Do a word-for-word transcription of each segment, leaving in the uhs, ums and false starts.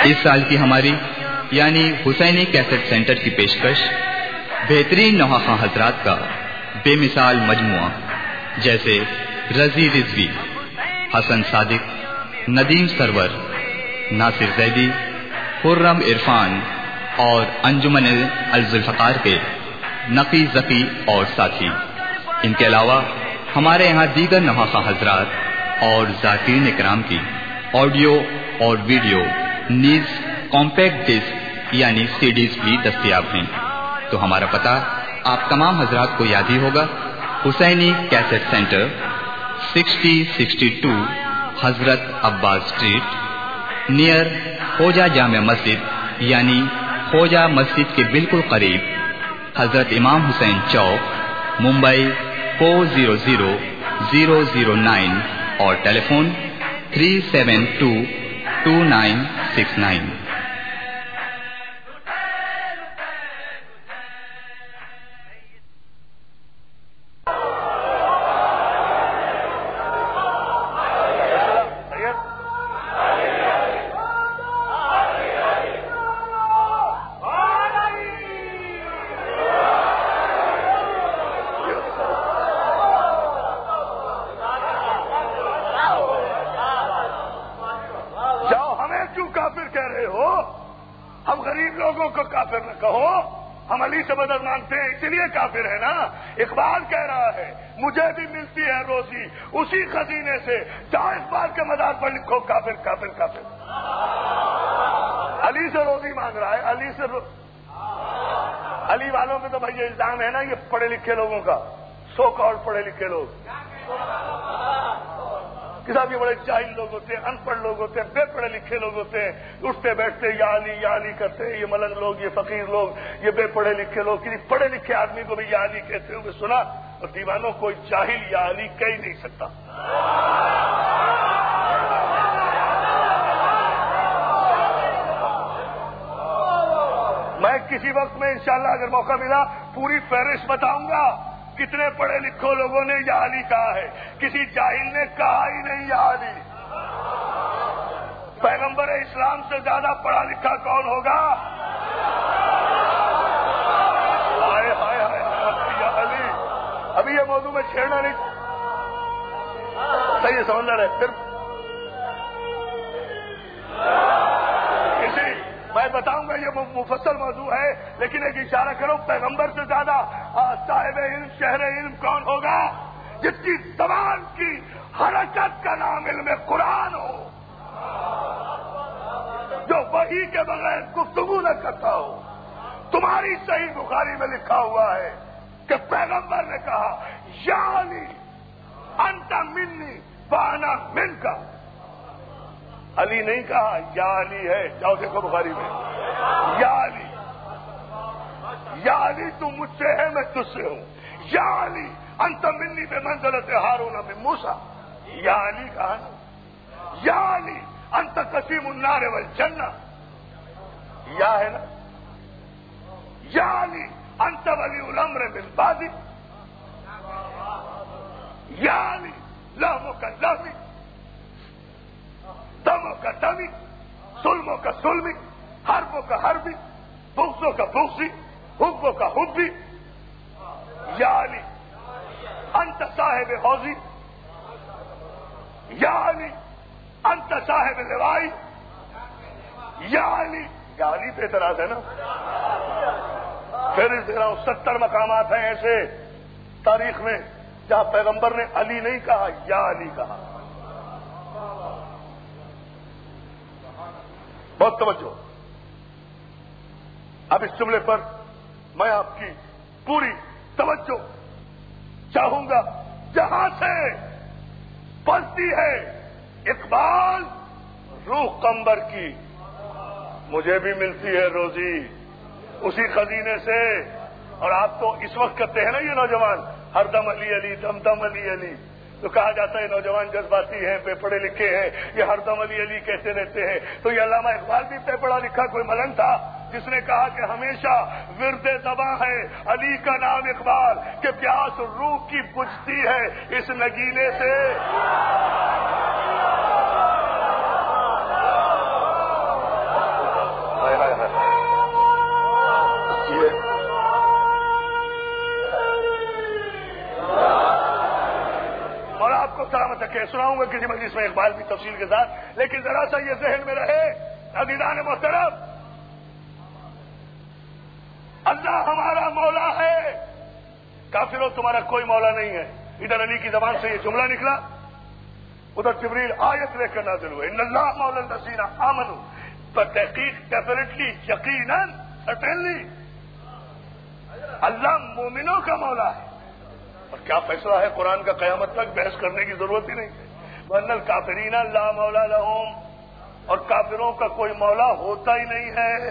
اس سال کی ہماری یعنی حسینی کیسٹ سینٹر کی پیشکش بہترین نوحہ حضرات کا بے مثال مجموعہ جیسے رضی رضوی، حسن صادق، ندیم سرور، ناصر زیدی، خرم عرفان اور انجمن الذوالفقار کے نقی ذکی اور ساتھی، ان کے علاوہ ہمارے یہاں دیگر نوحہ حضرات اور ذاکرین اکرام کی آڈیو اور ویڈیو نیز کمپیکٹ ڈسک یعنی سی ڈیز بھی دستیاب ہیں۔ تو ہمارا پتہ آپ تمام حضرات کو یاد ہی ہوگا، Husaini cassette centre, sixty sixty two Hazrat Abbas street, near خوجہ Jama Masjid یعنی خوجہ مسجد کے بالکل قریب، حضرت Imam Husain Chowk, Mumbai four zero zero zero zero nine اور telephone three seven two two nine six nine. کافر ہے نا، اقبال کہہ رہا ہے مجھے بھی ملتی ہے روزی اسی خزینے سے، جہاں اقبال کے مدار پر لکھو کافر کافر کافر۔ علی سے روزی مانگ رہا ہے، علی سے رو... علی والوں میں تو بھائی یہ الزام ہے نا، یہ پڑھے لکھے لوگوں کا، سو کال پڑھے لکھے لوگ کسان یہ بڑے جاہل لوگ ہوتے ہیں، ان پڑھ لوگ ہوتے ہیں، بے پڑھے لکھے لوگ ہوتے ہیں، اٹھتے بیٹھتے یا علی یا علی کرتے ہیں، یہ ملنگ لوگ، یہ فقیر لوگ، یہ بے پڑھے لکھے لوگ، کسی پڑھے لکھے آدمی کو بھی یا علی کہتے ہوئے سنا؟ اور دیوانوں کوئی جاہل یا علی کہہ ہی نہیں سکتا۔ میں کسی وقت میں انشاءاللہ اگر موقع ملا پوری فہرست بتاؤں گا کتنے پڑھے لکھے لوگوں نے یا علی کہا ہے، کسی جاہل نے کہا ہی نہیں یا علی۔ پیغمبر اسلام سے زیادہ پڑھا لکھا کون ہوگا؟ ہائے ہائے ہائے یا علی۔ ابھی یہ موضوع میں چھیڑنا نہیں صحیح سمجھ رہے پھر کسی میں بتاؤں گا، یہ مفصل موضوع ہے، لیکن ایک اشارہ کرو، پیغمبر سے زیادہ صاحب علم شہر علم کون ہوگا؟ جس کی زبان کی حرکت کا نام علم قرآن ہو، جو وحی کے بغیر گفتگو نہ کرتا ہو۔ تمہاری صحیح بخاری میں لکھا ہوا ہے کہ پیغمبر نے کہا یا علی انت منی وانا منکا۔ علی نہیں کہا یا علی ہے، جاؤ دیکھو بخاری میں، یا علی یا علی تم مجھ سے ہے میں تجھ سے ہوں، یا علی انت منی بے منزلت ہارون من موسیٰ۔ یا علی کہا نا، یا علی انت قسیم النار والجنہ، یا ہے نا، یا علی انت ولی الامر من بعدی، یا علی لحموں کا لحمی، دموں کا دمی، ظلموں کا ظلمی، حربوں کا حربی، بغضوں کا بغضی، حبوں کا حبی، یا علی انت صاحب حوضی، یا علی انت صاحب لوائی، یا علی۔ یا علی پہ اعتراض ہے نا؟ پھر اس طرح ستر مقامات ہیں ایسے تاریخ میں جہاں پیغمبر نے علی نہیں کہا، یا علی کہا۔ بہت توجہ۔ اب اس جملے پر میں آپ کی پوری توجہ چاہوں گا۔ جہاں سے پلتی ہے اقبال روح قمبر کی، مجھے بھی ملتی ہے روزی اسی خزینے سے۔ اور آپ تو اس وقت کرتے ہیں نا یہ نوجوان ہر دم علی علی دم دم علی علی، تو کہا جاتا ہے نوجوان جذباتی ہیں، بے پڑھے لکھے ہیں، یہ ہر دم علی علی کہتے رہتے ہیں۔ تو یہ علامہ اقبال بھی بے پڑھا لکھا کوئی ملنگ تھا جس نے کہا کہ ہمیشہ ورد زباں ہے علی کا نام اقبال، کہ پیاس روح کی بجھتی ہے اس نگینے سے۔ اور آپ کو سلامت رکھے. سناؤں گا کسی مجلس میں اقبال بھی تفصیل کے ساتھ, لیکن ذرا سا یہ ذہن میں رہے عزیزان محترم, اللہ ہمارا مولا ہے, کافروں تمہارا کوئی مولا نہیں ہے. ادھر علی کی زبان سے یہ جملہ نکلا, ادھر جبریل آیت لے کر نازل ہوئے, ان اللہ مولا الذین آمنوا, پر تحقیق ڈیفینیٹلی یقیناً سٹنلی اللہ مومنوں کا مولا ہے. اور کیا فیصلہ ہے قرآن کا, قیامت تک بحث کرنے کی ضرورت ہی نہیں. وَأَنَّ الْكَافِرِينَ لَا مَوْلَىٰ لَهُمْ, اور کافروں کا کوئی مولا ہوتا ہی نہیں ہے.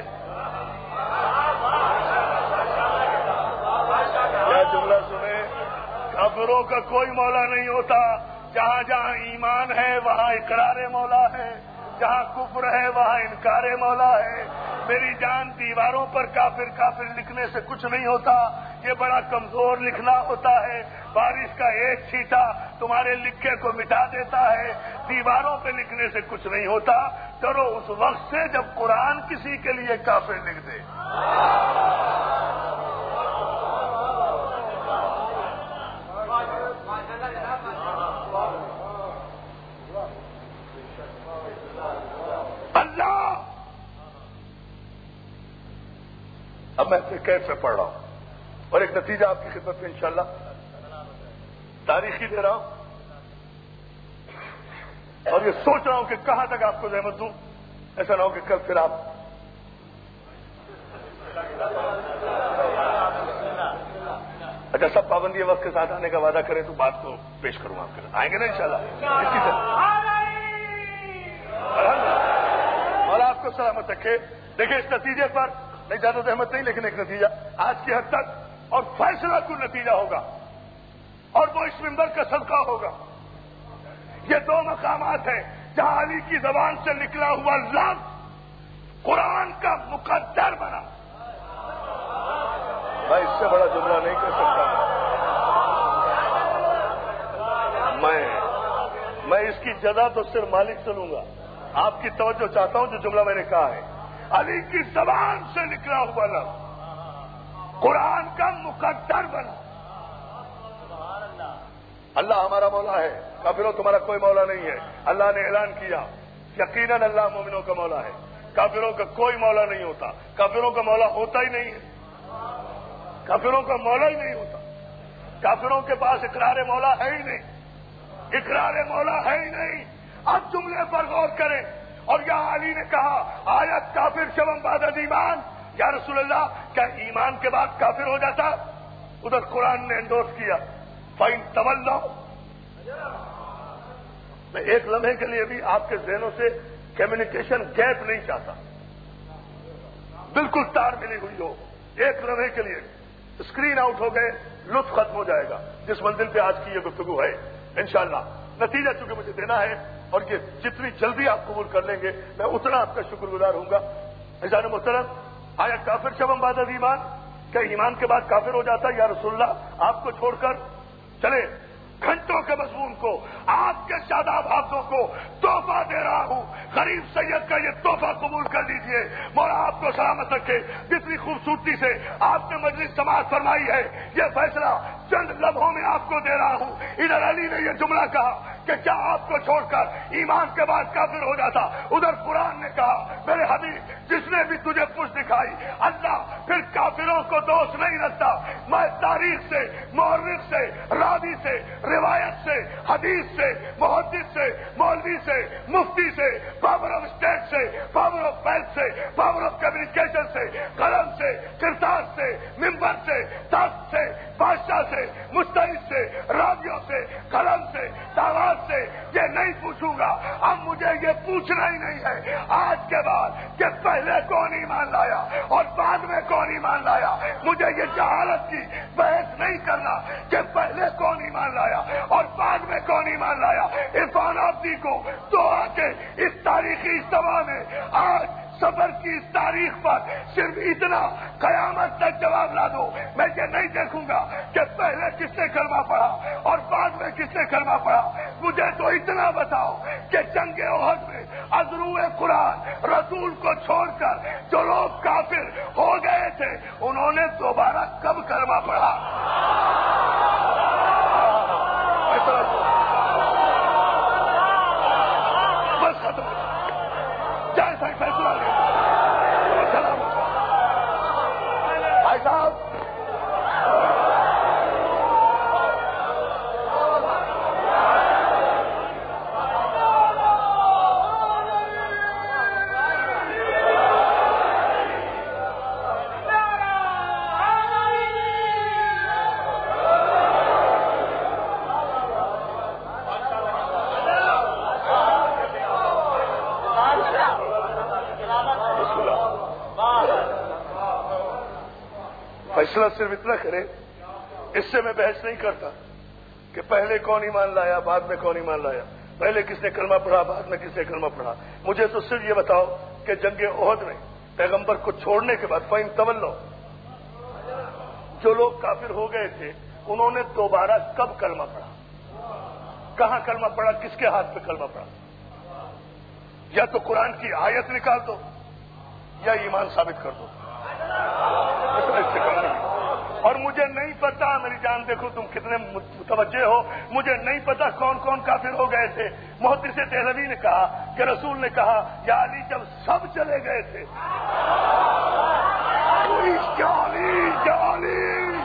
کیا جملہ سنے, کافروں کا کوئی مولا نہیں ہوتا. جہاں جہاں ایمان ہے وہاں اقرار مولا ہے, جہاں کفر ہے وہاں انکار مولا ہے. میری جان, دیواروں پر کافر کافر لکھنے سے کچھ نہیں ہوتا, یہ بڑا کمزور لکھنا ہوتا ہے. بارش کا ایک چھینٹا تمہارے لکھے کو مٹا دیتا ہے. دیواروں پہ لکھنے سے کچھ نہیں ہوتا. ڈرو اس وقت سے جب قرآن کسی کے لیے کافر لکھ دے. اللہ, اب میں اپنے قید سے پڑھ رہا ہوں اور ایک نتیجہ آپ کی خدمت میں انشاءاللہ تاریخی دے رہا ہوں, اور یہ سوچ رہا ہوں کہ کہاں تک آپ کو زحمت دوں. ایسا نہ ہو کہ کل پھر آپ اچھا سب پابندی وقت کے ساتھ آنے کا وعدہ کریں تو بات کو پیش کروں آپ کے ساتھ. آئیں گے نا انشاءاللہ اسی طرح. اور آپ کو سلامت رکھے. دیکھیں اس نتیجے پر نہیں زیادہ زحمت نہیں, لیکن ایک نتیجہ آج کی حد تک, اور فیصلہ کن نتیجہ ہوگا, اور وہ اس منبر کا صدقہ ہوگا. یہ دو مقامات ہیں جہاں علی کی زبان سے نکلا ہوا لفظ قرآن کا مقدر بنا. میں اس سے بڑا جملہ نہیں کر سکتا. میں میں اس کی جزا تو صرف مالک سے لوں گا. آپ کی توجہ چاہتا ہوں جو جملہ میں نے کہا ہے, علی کی زبان سے نکلا ہوا لفظ قرآن کا مقدر بنا. اللہ ہمارا مولا ہے, کافروں تمہارا کوئی مولا نہیں ہے. اللہ نے اعلان کیا یقیناً اللہ مومنوں کا مولا ہے, کافروں کا کوئی مولا نہیں ہوتا. کافروں کا مولا ہوتا ہی نہیں ہے, کافروں کا مولا ہی نہیں ہوتا. کافروں کے پاس اقرار مولا ہے ہی نہیں, اقرار مولا ہے ہی نہیں. اب جملے پر غور کریں. اور یہاں علی نے کہا آیت کافر شوم بعد ایمان, یا رسول اللہ کیا ایمان کے بعد کافر ہو جاتا؟ ادھر قرآن نے انڈورس کیا فَإِن تَوَلَّوْا. میں ایک لمحے کے لیے بھی آپ کے ذہنوں سے کمیونیکیشن گیپ نہیں چاہتا, بالکل تار ملی ہوئی ہو. ایک لمحے کے لیے اسکرین آؤٹ ہو گئے, لطف ختم ہو جائے گا. جس منزل پہ آج کی یہ گفتگو ہے انشاءاللہ نتیجہ چونکہ مجھے دینا ہے, اور یہ جتنی جلدی آپ قبول کر لیں گے میں اتنا آپ کا شکر گزار ہوں گا. عزیزان محترم, آیا کافر شوم بعد ایمان, کیا ایمان کے بعد کافر ہو جاتا ہے؟ یا رسول اللہ آپ کو چھوڑ کر چلے گھنٹوں کے مضمون کو, آپ کے شاداب ہاتھوں کو تحفہ دے رہا ہوں. غریب سید کا یہ تحفہ قبول کر لیجئے. مولا آپ کو سلامت رکھے. جتنی خوبصورتی سے آپ نے مجلس سماعت فرمائی ہے, یہ فیصلہ چند لمحوں میں آپ کو دے رہا ہوں. ادھر علی نے یہ جملہ کہا کہ کیا آپ کو چھوڑ کر ایمان کے بعد کافر ہو جاتا؟ ادھر قرآن نے کہا میرے حبیب جس نے بھی تجھے پوچھ دکھائی اللہ پھر کافروں کو دوست نہیں رکھتا. میں تاریخ سے, مورخ سے, راوی سے, روایت سے, حدیث سے, محدث سے, مولوی سے, مفتی سے, پاور آف اسٹیٹ سے, پاور آف ویلتھ سے, پاور آف کمیونیکیشن سے, قلم سے, کرتار سے, ممبر سے, تخت سے, بادشاہ سے, مستعد سے, راویوں سے, قلم سے, دعوات سے یہ نہیں پوچھوں گا. اب مجھے یہ پوچھنا ہی نہیں ہے آج کے بعد کہ پہلے کون ایمان لایا اور بعد میں کون ایمان لایا. مجھے یہ جہالت کی بحث نہیں کرنا کہ پہلے کون ایمان لایا اور بعد میں کون ایمان لایا. عرفان آبدی کو تو آ کے اس تاریخی اجتماع میں آج صبر کی اس تاریخ پر صرف اتنا قیامت تک جواب لا دو. میں یہ نہیں دیکھوں گا کہ پہلے کس نے کلمہ پڑھا اور بعد میں کس نے کلمہ پڑھا. مجھے تو اتنا بتاؤ کہ جنگ احد میں عذرو قرآن رسول کو چھوڑ کر جو لوگ کافر ہو گئے تھے انہوں نے دوبارہ کب کلمہ پڑھا؟ مسئلہ صرف اتنا کرے، اس سے میں بحث نہیں کرتا کہ پہلے کون ایمان لایا بعد میں کون ایمان لایا، پہلے کس نے کلمہ پڑھا بعد میں کس نے کلمہ پڑھا. مجھے تو صرف یہ بتاؤ کہ جنگ احد میں پیغمبر کو چھوڑنے کے بعد فَإِن تَوَلَّوْا، جو لوگ کافر ہو گئے تھے انہوں نے دوبارہ کب کلمہ پڑھا، کہاں کلمہ پڑھا، کس کے ہاتھ پہ کلمہ پڑھا؟ یا تو قرآن کی آیت نکال دو یا ایمان ثابت کر دو. اور مجھے نہیں پتا، میری جان دیکھو تم کتنے متوجہ ہو، مجھے نہیں پتا کون کون کافر ہو گئے تھے. محدث دہلوی نے کہا کہ رسول نے کہا یا علی جب سب چلے گئے تھے، کیا علی کیا علی.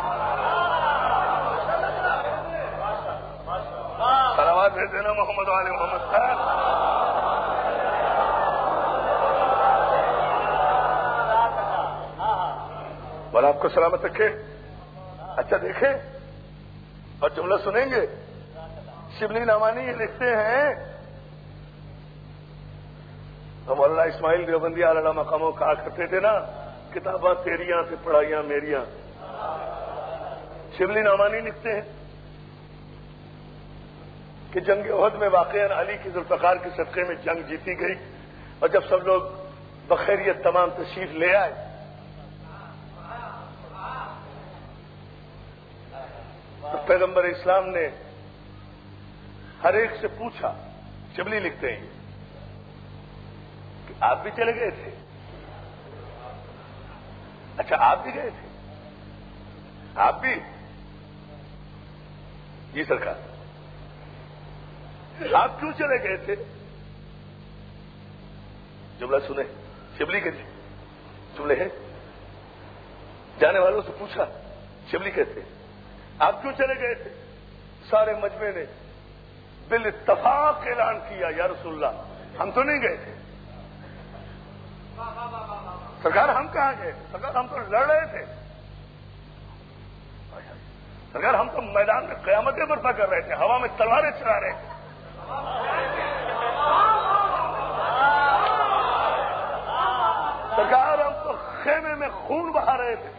صلوات بھیج دینا محمد علی محمد صاحب. اور آپ کو سلامت رکھے. اچھا دیکھیں اور جملہ سنیں گے. شبلی نعمانی یہ لکھتے ہیں، ہم اللہ اسماعیل دیوبندی اعلیٰ مقاموں کہا کرتے تھے نا، کتاباں تیریاں سے پڑھائیاں میریاں. شبلی نعمانی لکھتے ہیں کہ جنگ احد میں واقعاً علی کی ذوالفقار کے صدقے میں جنگ جیتی گئی، اور جب سب لوگ بخیریت تمام تشریف لے آئے تو پیغمبر اسلام نے ہر ایک سے پوچھا. شبلی لکھتے ہیں کہ آپ بھی چلے گئے تھے؟ اچھا آپ بھی گئے تھے؟ آپ بھی؟ جی سرکار. آپ کیوں چلے گئے تھے؟ جملہ سنیں شبلی کے جملے ہیں. جانے والوں سے پوچھا، شبلی کہتے ہیں آپ کیوں چلے گئے تھے؟ سارے مجمع نے بالاتفاق اعلان کیا یا رسول اللہ ہم تو نہیں گئے تھے. سرکار ہم کہاں گئے؟ سرکار ہم تو لڑ رہے تھے. سرکار ہم تو میدان میں قیامتیں برپا کر رہے تھے، ہوا میں تلواریں چلا رہے تھے. سرکار ہم تو خیمے میں خون بہا رہے تھے.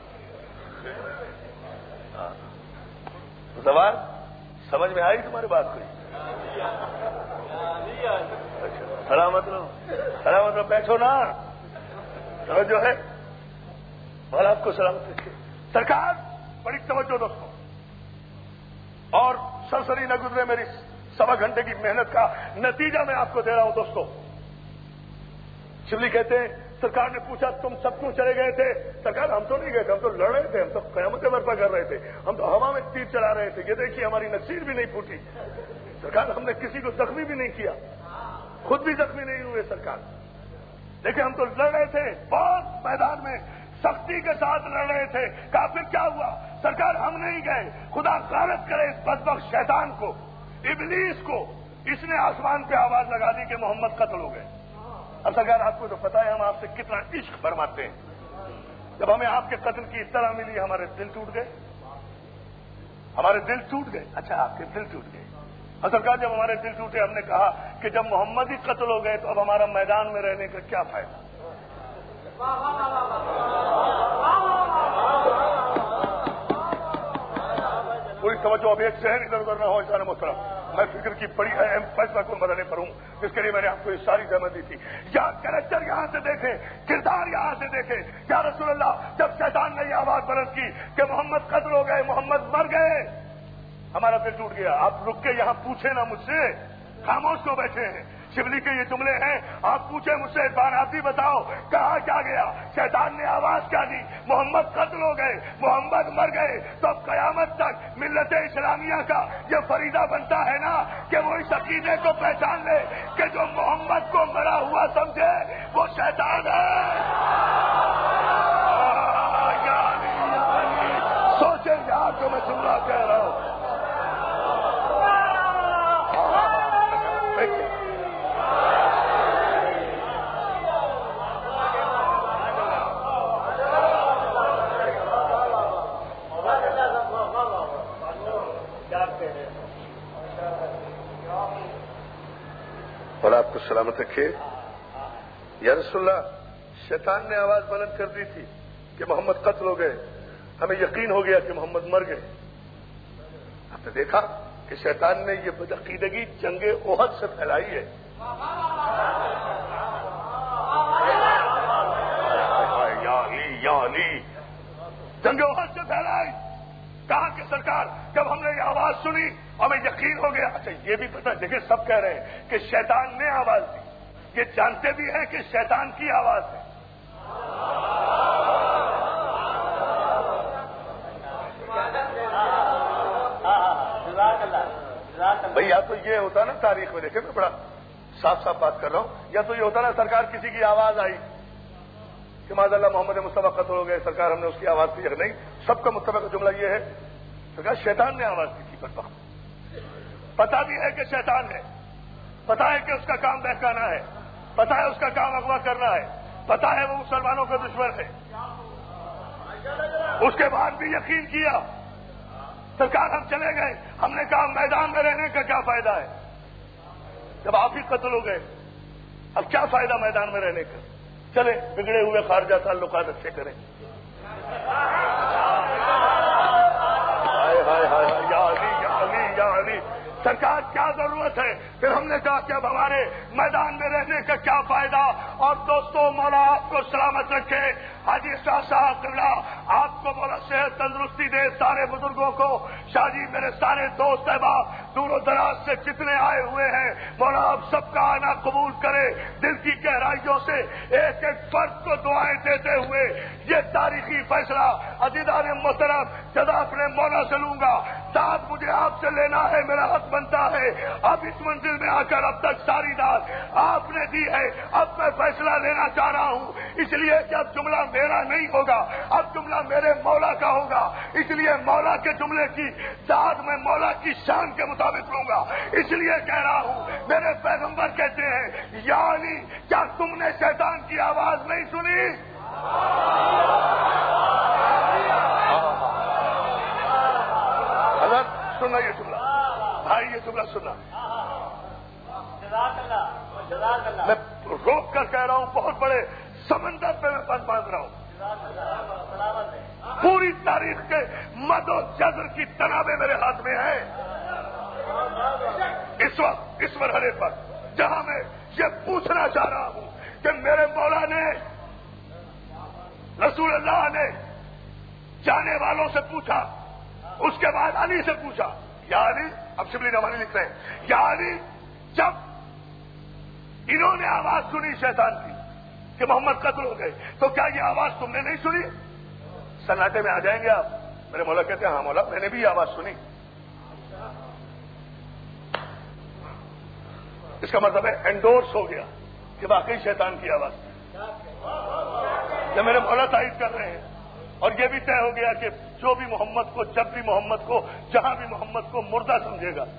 سوال سمجھ میں آئی تمہاری بات کوئی؟ سلامت رہو سلامت رہو، بیٹھو نا. توجہ ہے اور آپ کو سلامت رکھے. سرکار بڑی توجہ دوستوں، اور سرسری نہ گزرے میری سوا گھنٹے کی محنت کا نتیجہ میں آپ کو دے رہا ہوں دوستوں. شبلی کہتے ہیں سرکار نے پوچھا تم سب کیوں چلے گئے تھے؟ سرکار ہم تو نہیں گئے تھے، ہم تو لڑ رہے تھے، ہم تو قیامتیں برپا کر رہے تھے، ہم تو ہوا میں تیر چلا رہے تھے. یہ دیکھیے ہماری نصیر بھی نہیں پھوٹی. سرکار ہم نے کسی کو زخمی بھی نہیں کیا، خود بھی زخمی نہیں ہوئے. سرکار دیکھیں ہم تو لڑ رہے تھے، بہت میدان میں سختی کے ساتھ لڑ رہے تھے. کافر کیا ہوا؟ سرکار ہم نہیں گئے. خدا غارت کرے اس بدبخت شیطان کو، ابلیس کو. اس نے آسمان پہ آواز لگا دی کہ محمد قتل ہو گئے. اب سرکار آپ کو تو پتا ہے ہم آپ سے کتنا عشق فرماتے ہیں. جب ہمیں آپ کے قتل کی اطلاع ملی ہمارے دل ٹوٹ گئے، ہمارے دل ٹوٹ گئے. اچھا آپ کے دل ٹوٹ گئے. اور سرکار جب ہمارے دل ٹوٹے ہم نے کہا کہ جب محمد ہی قتل ہو گئے تو اب ہمارا میدان میں رہنے کا کیا فائدہ؟ پوری توجہ، اب ایک ذہن ادھر ادھر نہ ہو. اشارہ محترم میں فکر کی بڑی اہم فیصلہ کو بدلنے پر ہوں، جس کے لیے میں نے آپ کو یہ ساری زحمت دی تھی. یا کریکٹر یہاں سے دیکھیں، کردار یہاں سے دیکھیں. یا رسول اللہ جب شیطان نے یہ آواز بلند کی کہ محمد قتل ہو گئے، محمد مر گئے، ہمارا دل ٹوٹ گیا. آپ رک کے یہاں پوچھیں نا مجھ سے، خاموش کیوں بیٹھے ہیں؟ شبلی کے یہ جملے ہیں، آپ پوچھیں مجھ سے، بار آپ بھی بتاؤ کہاں کیا گیا؟ شیطان نے آواز کیا دی؟ محمد قتل ہو گئے، محمد مر گئے. تو اب قیامت تک ملت اسلامیہ کا یہ فریضہ بنتا ہے نا کہ وہ اس عقیدے کو پہچان لے کہ جو محمد کو مرا ہوا سمجھے وہ شیطان ہے. سوچیں یار جو میں جملہ کہہ رہا ہوں. اور آپ کو سلامت رکھے. یا رسول اللہ شیطان نے آواز بلند کر دی تھی کہ محمد قتل ہو گئے. ہمیں یقین ہو گیا کہ محمد مر گئے. آپ نے دیکھا کہ شیطان نے یہ بدعقیدگی جنگ احد سے پھیلائی ہے. یا علی یا علی جنگ احد سے پھیلائی. کہا کہ سرکار جب ہم نے یہ آواز سنی ہمیں یقین ہو گیا. اچھا یہ بھی پتہ دیکھیں سب کہہ رہے ہیں کہ شیطان نے آواز دی. یہ جانتے بھی ہیں کہ شیطان کی آواز ہے. بھائی یا تو یہ ہوتا نا تاریخ میں دیکھیں میں بڑا صاف صاف بات کر رہا ہوں, یا تو یہ ہوتا نا سرکار کسی کی آواز آئی کہ معاذ اللہ محمد مصطفیٰ قتل ہو گئے, سرکار ہم نے اس کی آواز دی. نہیں, سب کا متفق جملہ یہ ہے سرکار شیطان نے آواز دی تھی. پر پتا بھی ہے کہ شیطان ہے, پتا ہے کہ اس کا کام بہکانا ہے, پتا ہے اس کا کام اغوا کرنا ہے, پتا ہے وہ مسلمانوں کا دشمن ہے. اس کے بعد بھی یقین کیا. سرکار ہم چلے گئے, ہم نے کہا میدان میں رہنے کا کیا فائدہ ہے جب آپ ہی قتل ہو گئے, اب کیا فائدہ میدان میں رہنے کا. چلے بگڑے ہوئے خارجہ تعلقات اچھے کریں. ہائے ہائے ہائے یا علی یا علی یا علی. سرکار کیا ضرورت ہے. پھر ہم نے کہا کہ اب ہمارے میدان میں رہنے کا کیا فائدہ. اور دوستوں مولا آپ کو سلامت رکھے. حاجی شاہ صاحب قبلہ آپ کو مولا صحت تندرستی دے. سارے بزرگوں کو, شاہ جی میرے سارے دوست احباب دور و دراز سے جتنے آئے ہوئے ہیں مولا آپ سب کا آنا قبول کرے. دل کی گہرائیوں سے ایک ایک فرد کو دعائیں دیتے ہوئے یہ تاریخی فیصلہ عزیزان محترم جزا اپنے مولا سے لوں گا. داد مجھے آپ سے لینا ہے, میرا حق بنتا ہے. اب اس منزل میں آ کر اب تک ساری داد آپ نے دی ہے, اب میں فیصلہ لینا چاہ رہا ہوں. اس لیے کہ اب جملہ میرا نہیں ہوگا, اب جملہ میرے مولا کا ہوگا. اس لیے مولا کے جملے کی داد میں مولا کی شان کے مطابق لوں گا. اس لیے کہہ رہا ہوں میرے پیغمبر کہتے ہیں یا علی کیا تم نے شیطان کی آواز نہیں سنی. حضرت سننا یہ جملہ, بھائی یہ جملہ سننا. میں روک کر کہہ رہا ہوں, بہت بڑے سمندر پہ میں پن باندھ رہا ہوں. پوری تاریخ کے مد و جزر کی تنابیں میرے ہاتھ میں ہیں اس وقت اس مرحلے پر, جہاں میں یہ پوچھنا چاہ رہا ہوں کہ میرے مولا نے رسول اللہ نے جانے والوں سے پوچھا, اس کے بعد علی سے پوچھا. یا علی, اب شبلی نمانی لکھ رہے ہیں, یا علی جب انہوں نے آواز سنی شیطان کی کہ محمد قتل ہو گئے تو کیا یہ آواز تم نے نہیں سنی؟ سناٹے میں آ جائیں گے آپ. میرے مولا کہتے ہیں ہاں مولا میں نے بھی یہ آواز سنی. اس کا مطلب ہے انڈورس ہو گیا کہ واقعی شیطان کی آواز. جب میرے مولا تائید کر رہے ہیں اور یہ بھی طے ہو گیا کہ جو بھی محمد کو, جب بھی محمد کو, جہاں بھی محمد کو مردہ سمجھے گا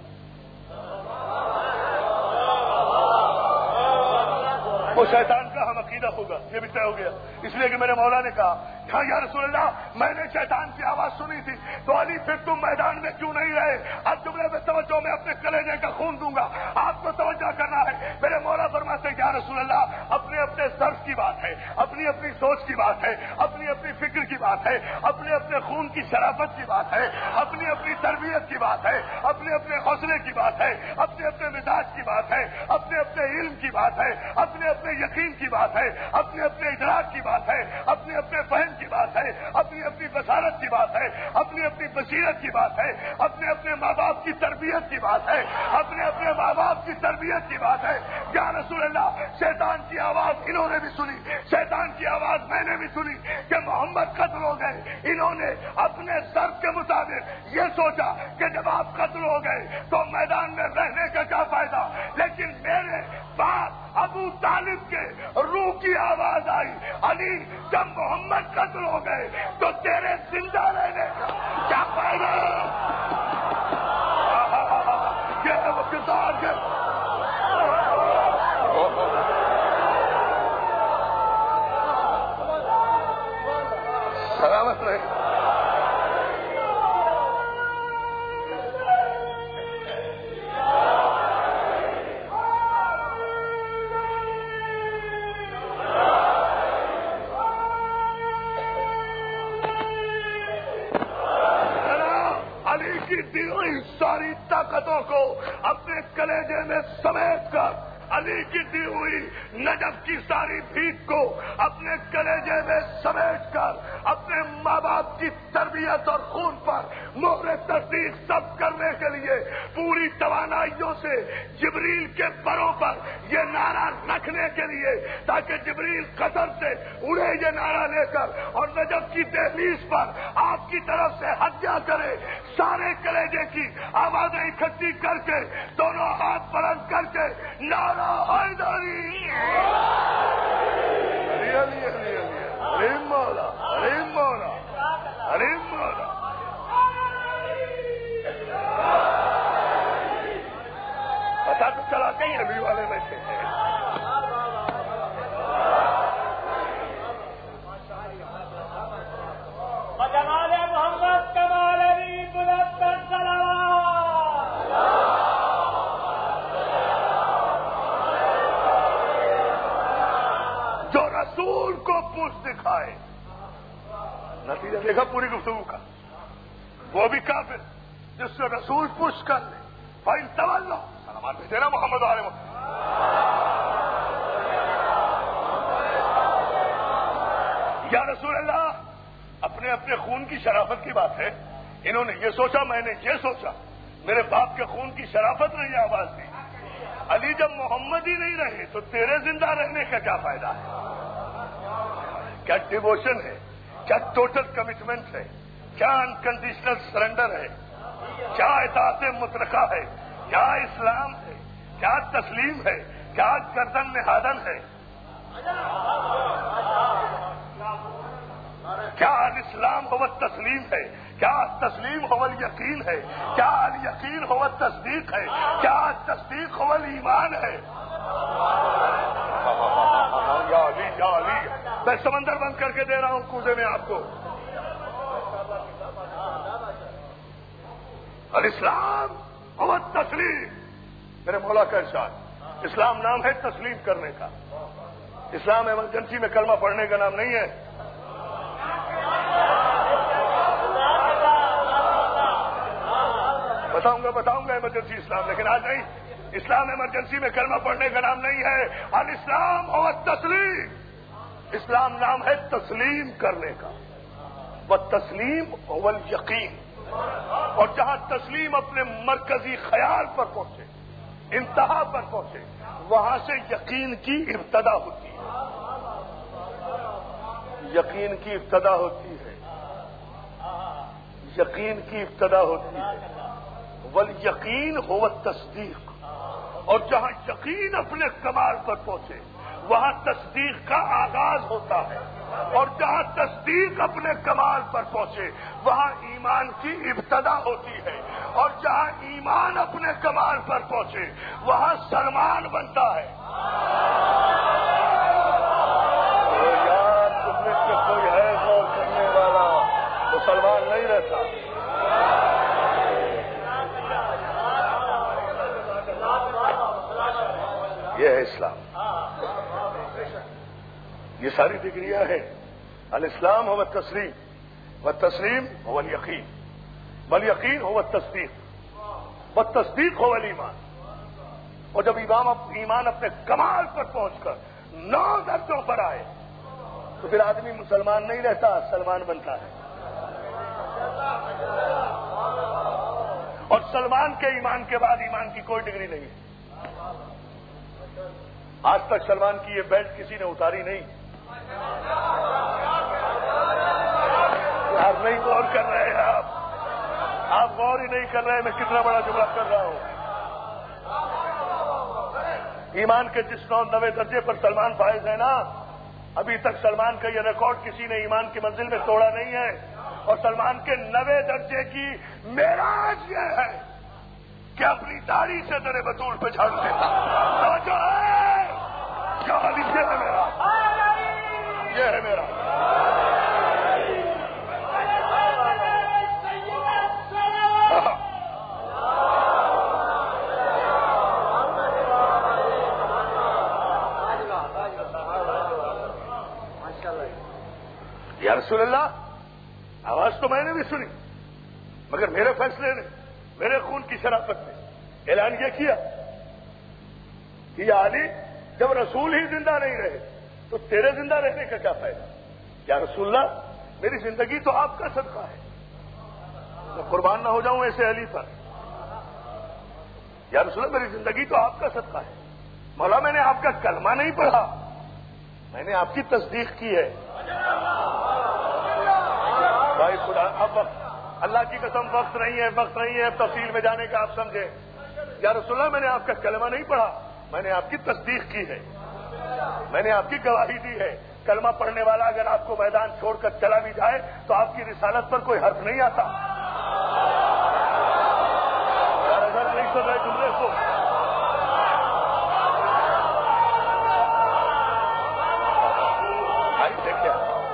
وہ شیطان کا ہم عقیدہ ہوگا. یہ بھی طے ہو گیا. اس لیے کہ میرے مولا نے کہا ہاں یا رسول اللہ میں نے شیطان کی آواز سنی تھی تو علی پھر تم میدان میں کیوں نہیں رہے. اب جملے میں توجہ, میں اپنے کلیجے کا خون دوں گا, آپ کو توجہ کرنا ہے. میرے مولا فرماتے ہیں یا رسول اللہ اپنے اپنے ظرف کی بات ہے, اپنی اپنی سوچ کی بات ہے, اپنی اپنی فکر کی بات ہے, اپنے اپنے خون کی شرافت کی بات ہے, اپنی اپنی تربیت کی بات ہے, اپنے اپنے حوصلے کی بات ہے, اپنے اپنے مزاج کی بات ہے, اپنے اپنے علم کی بات ہے, اپنے اپنے یقین کی بات ہے, اپنے اپنے ادراک کی بات ہے, اپنے اپنے فہم کی بات ہے, اپنی اپنی بصارت کی بات ہے, اپنی اپنی بصیرت کی بات ہے, اپنے اپنے ماں باپ کی تربیت کی بات ہے, اپنے اپنے ماں باپ کی تربیت کی بات ہے. یا رسول اللہ شیطان کی آواز انہوں نے بھی سنی, شیطان کی آواز میں نے بھی سنی کہ محمد قتل ہو گئے. انہوں نے اپنے ضرب کے مطابق یہ سوچا کہ جب آپ قتل ہو گئے تو میدان میں رہنے کا کیا فائدہ. لیکن میرے باپ ابو طالب کے روح کی آواز آئی, علی جب محمد قتل ہو گئے تو تیرے زندہ رہنے کا کیا فائدہ. یہ ہے وہ کردار کے سلامت رہے. ساری طاقتوں کو اپنے کلیجے میں سمیٹ کر علی کی دی ہوئی نجف کی ساری بھیک کو اپنے کلیجے میں سمیٹ کر اپنے ماں باپ کی تربیت اور خون پر مہر تصدیق سب کرنے کے لیے پوری توانائیوں سے جبریل کے پروں پر یہ نعرہ رکھنے کے لیے تاکہ جبریل قطر سے اڑے یہ نعرہ لے کر اور نجف کی دہلیز پر آپ کی طرف سے حجہ کرے، سارے کلیجے کی آوازیں اکٹھی کر کے دونوں ہاتھ بلند کر کے نعرہ حیدری علی علی علی علی علی مولا علی مولا علی مولا پتا تو چلا کہیں ابھی والے میں سے جمال محمد کمال علی بلند جو رسول کو پوچھ دکھائے، نتیجہ دیکھا پوری گفتگو کا، وہ بھی کافر جس سے رسول پوچھ کر لے بھائی سوال لو سلامات بھیجے نا محمد علیہ وسلم۔ یا رسول اللہ، اپنے اپنے خون کی شرافت کی بات ہے، انہوں نے یہ سوچا، میں نے یہ سوچا، میرے باپ کے خون کی شرافت نے یہ آواز دی۔ علی جب محمد ہی نہیں رہے تو تیرے زندہ رہنے کا کیا فائدہ ہے؟ کیا ڈیووشن ہے، کیا ٹوٹل کمٹمنٹ ہے، کیا انکنڈیشنل سرنڈر ہے، کیا اطاعت مطلقہ ہے، کیا اسلام ہے، کیا تسلیم ہے، کیا گردن نہادن ہے؟ کیا الاسلام ہو تسلیم ہے، کیا تسلیم ہو یقین ہے، کیا الیقین ہو تصدیق ہے، کیا تصدیق ہو ایمان ہے؟ یا علی یا علی، میں سمندر بند کر کے دے رہا ہوں کوزے میں آپ کو۔ الاسلام ہو تسلیم، میرے مولا کا ارشاد، اسلام نام ہے تسلیم کرنے کا، اسلام ایمرجنسی میں کلمہ پڑھنے کا نام نہیں ہے۔ بتاؤں گا بتاؤں گا ایمرجنسی اسلام، لیکن آج نہیں، اسلام ایمرجنسی میں کلمہ پڑھنے کا نام نہیں ہے۔ الاسلام ہو تسلیم، اسلام نام ہے تسلیم کرنے کا، وہ تسلیم ہو یقین، اور جہاں تسلیم اپنے مرکزی خیال پر پہنچے، انتہا پر پہنچے، وہاں سے یقین کی ابتدا ہوتی ہے، یقین کی ابتدا ہوتی ہے، یقین کی ابتدا ہوتی ہے۔ والیقین ہو تصدیق، اور جہاں یقین اپنے کمال پر پہنچے وہاں تصدیق کا آغاز ہوتا ہے، اور جہاں تصدیق اپنے کمال پر پہنچے وہاں ایمان کی ابتدا ہوتی ہے، اور جہاں ایمان اپنے کمال پر پہنچے وہاں سلمان بنتا ہے۔ یار تم میں سے کوئی ہے غور کرنے والا، مسلمان نہیں رہتا۔ یہ ہے اسلام، یہ ساری ڈگریاں ہیں۔ الاسلام ہو تسلیم، و تسلیم ہو الیقین، والیقین ہو تصدیق، و تصدیق ہو ایمان۔ اور جب ایمان اپنے کمال پر پہنچ کر نو درجوں پر آئے تو پھر آدمی مسلمان نہیں رہتا، سلمان بنتا ہے۔ اور سلمان کے ایمان کے بعد ایمان کی کوئی ڈگری نہیں ہے۔ آج تک سلمان کی یہ بیلٹ کسی نے اتاری نہیں۔ یار نہیں غور کر رہے ہیں آپ، آپ غور ہی نہیں کر رہے، میں کتنا بڑا جملہ کر رہا ہوں۔ ایمان کے جس نو نوے درجے پر سلمان فائز ہے نا، ابھی تک سلمان کا یہ ریکارڈ کسی نے ایمان کی منزل میں توڑا نہیں ہے۔ اور سلمان کے نوے درجے کی معراج یہ ہے کہ اپنی داڑھی سے در بطول پہ جھاڑو دیتا توجہ ہے، کیا علی یہ ہے میرا، یہ ہے میرا۔ یا رسول اللہ، آواز تو میں نے بھی سنی مگر میرے فیصلے نے میرے خون کی شرافت نے اعلان یہ کیا کہ یا علی جب رسول ہی زندہ نہیں رہے تو تیرے زندہ رہنے کا کیا فائدہ؟ یا رسول اللہ میری زندگی تو آپ کا صدقہ ہے، میں قربان نہ ہو جاؤں ایسے علی پر۔ یا رسول اللہ میری زندگی تو آپ کا صدقہ ہے، مولا میں نے آپ کا کلمہ نہیں پڑھا، میں نے آپ کی تصدیق کی ہے۔ بھائی خدا اب وقت اللہ کی قسم وقت نہیں ہے، وقت نہیں ہے تفصیل میں جانے کا، آپ سمجھے۔ یا رسول اللہ میں نے آپ کا کلمہ نہیں پڑھا، میں نے آپ کی تصدیق کی ہے، میں نے آپ کی گواہی دی ہے۔ کلمہ پڑھنے والا اگر آپ کو میدان چھوڑ کر چلا بھی جائے تو آپ کی رسالت پر کوئی حرف نہیں آتا۔ اگر نہیں سن رہے جملے کو دیکھیں،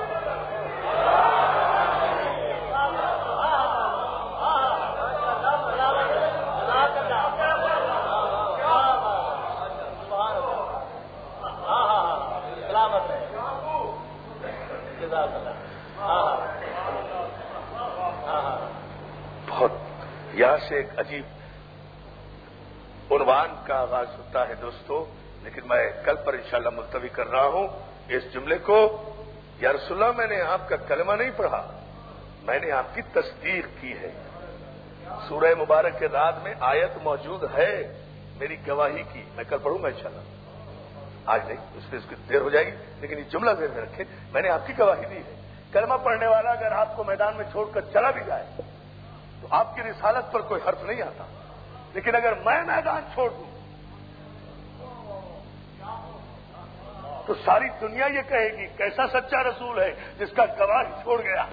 بہت یہاں سے ایک عجیب عنوان کا آغاز ہوتا ہے دوستو، لیکن میں کل پر انشاءاللہ ملتوی کر رہا ہوں اس جملے کو۔ یا رسول اللہ میں نے آپ کا کلمہ نہیں پڑھا، میں نے آپ کی تصدیق کی ہے۔ سورہ مبارک کے رات میں آیت موجود ہے میری گواہی کی، میں کل پڑھوں گا انشاءاللہ، آج نہیں، اس پہ اس کی دیر ہو جائے گی، لیکن یہ جملہ ذہن میں رکھے، میں نے آپ کی گواہی دی ہے۔ کلمہ پڑھنے والا اگر آپ کو میدان میں چھوڑ کر چلا بھی جائے تو آپ کی رسالت پر کوئی حرف نہیں آتا، لیکن اگر میں میدان چھوڑ دوں تو ساری دنیا یہ کہے گی کیسا سچا رسول ہے جس کا گواہی چھوڑ گیا۔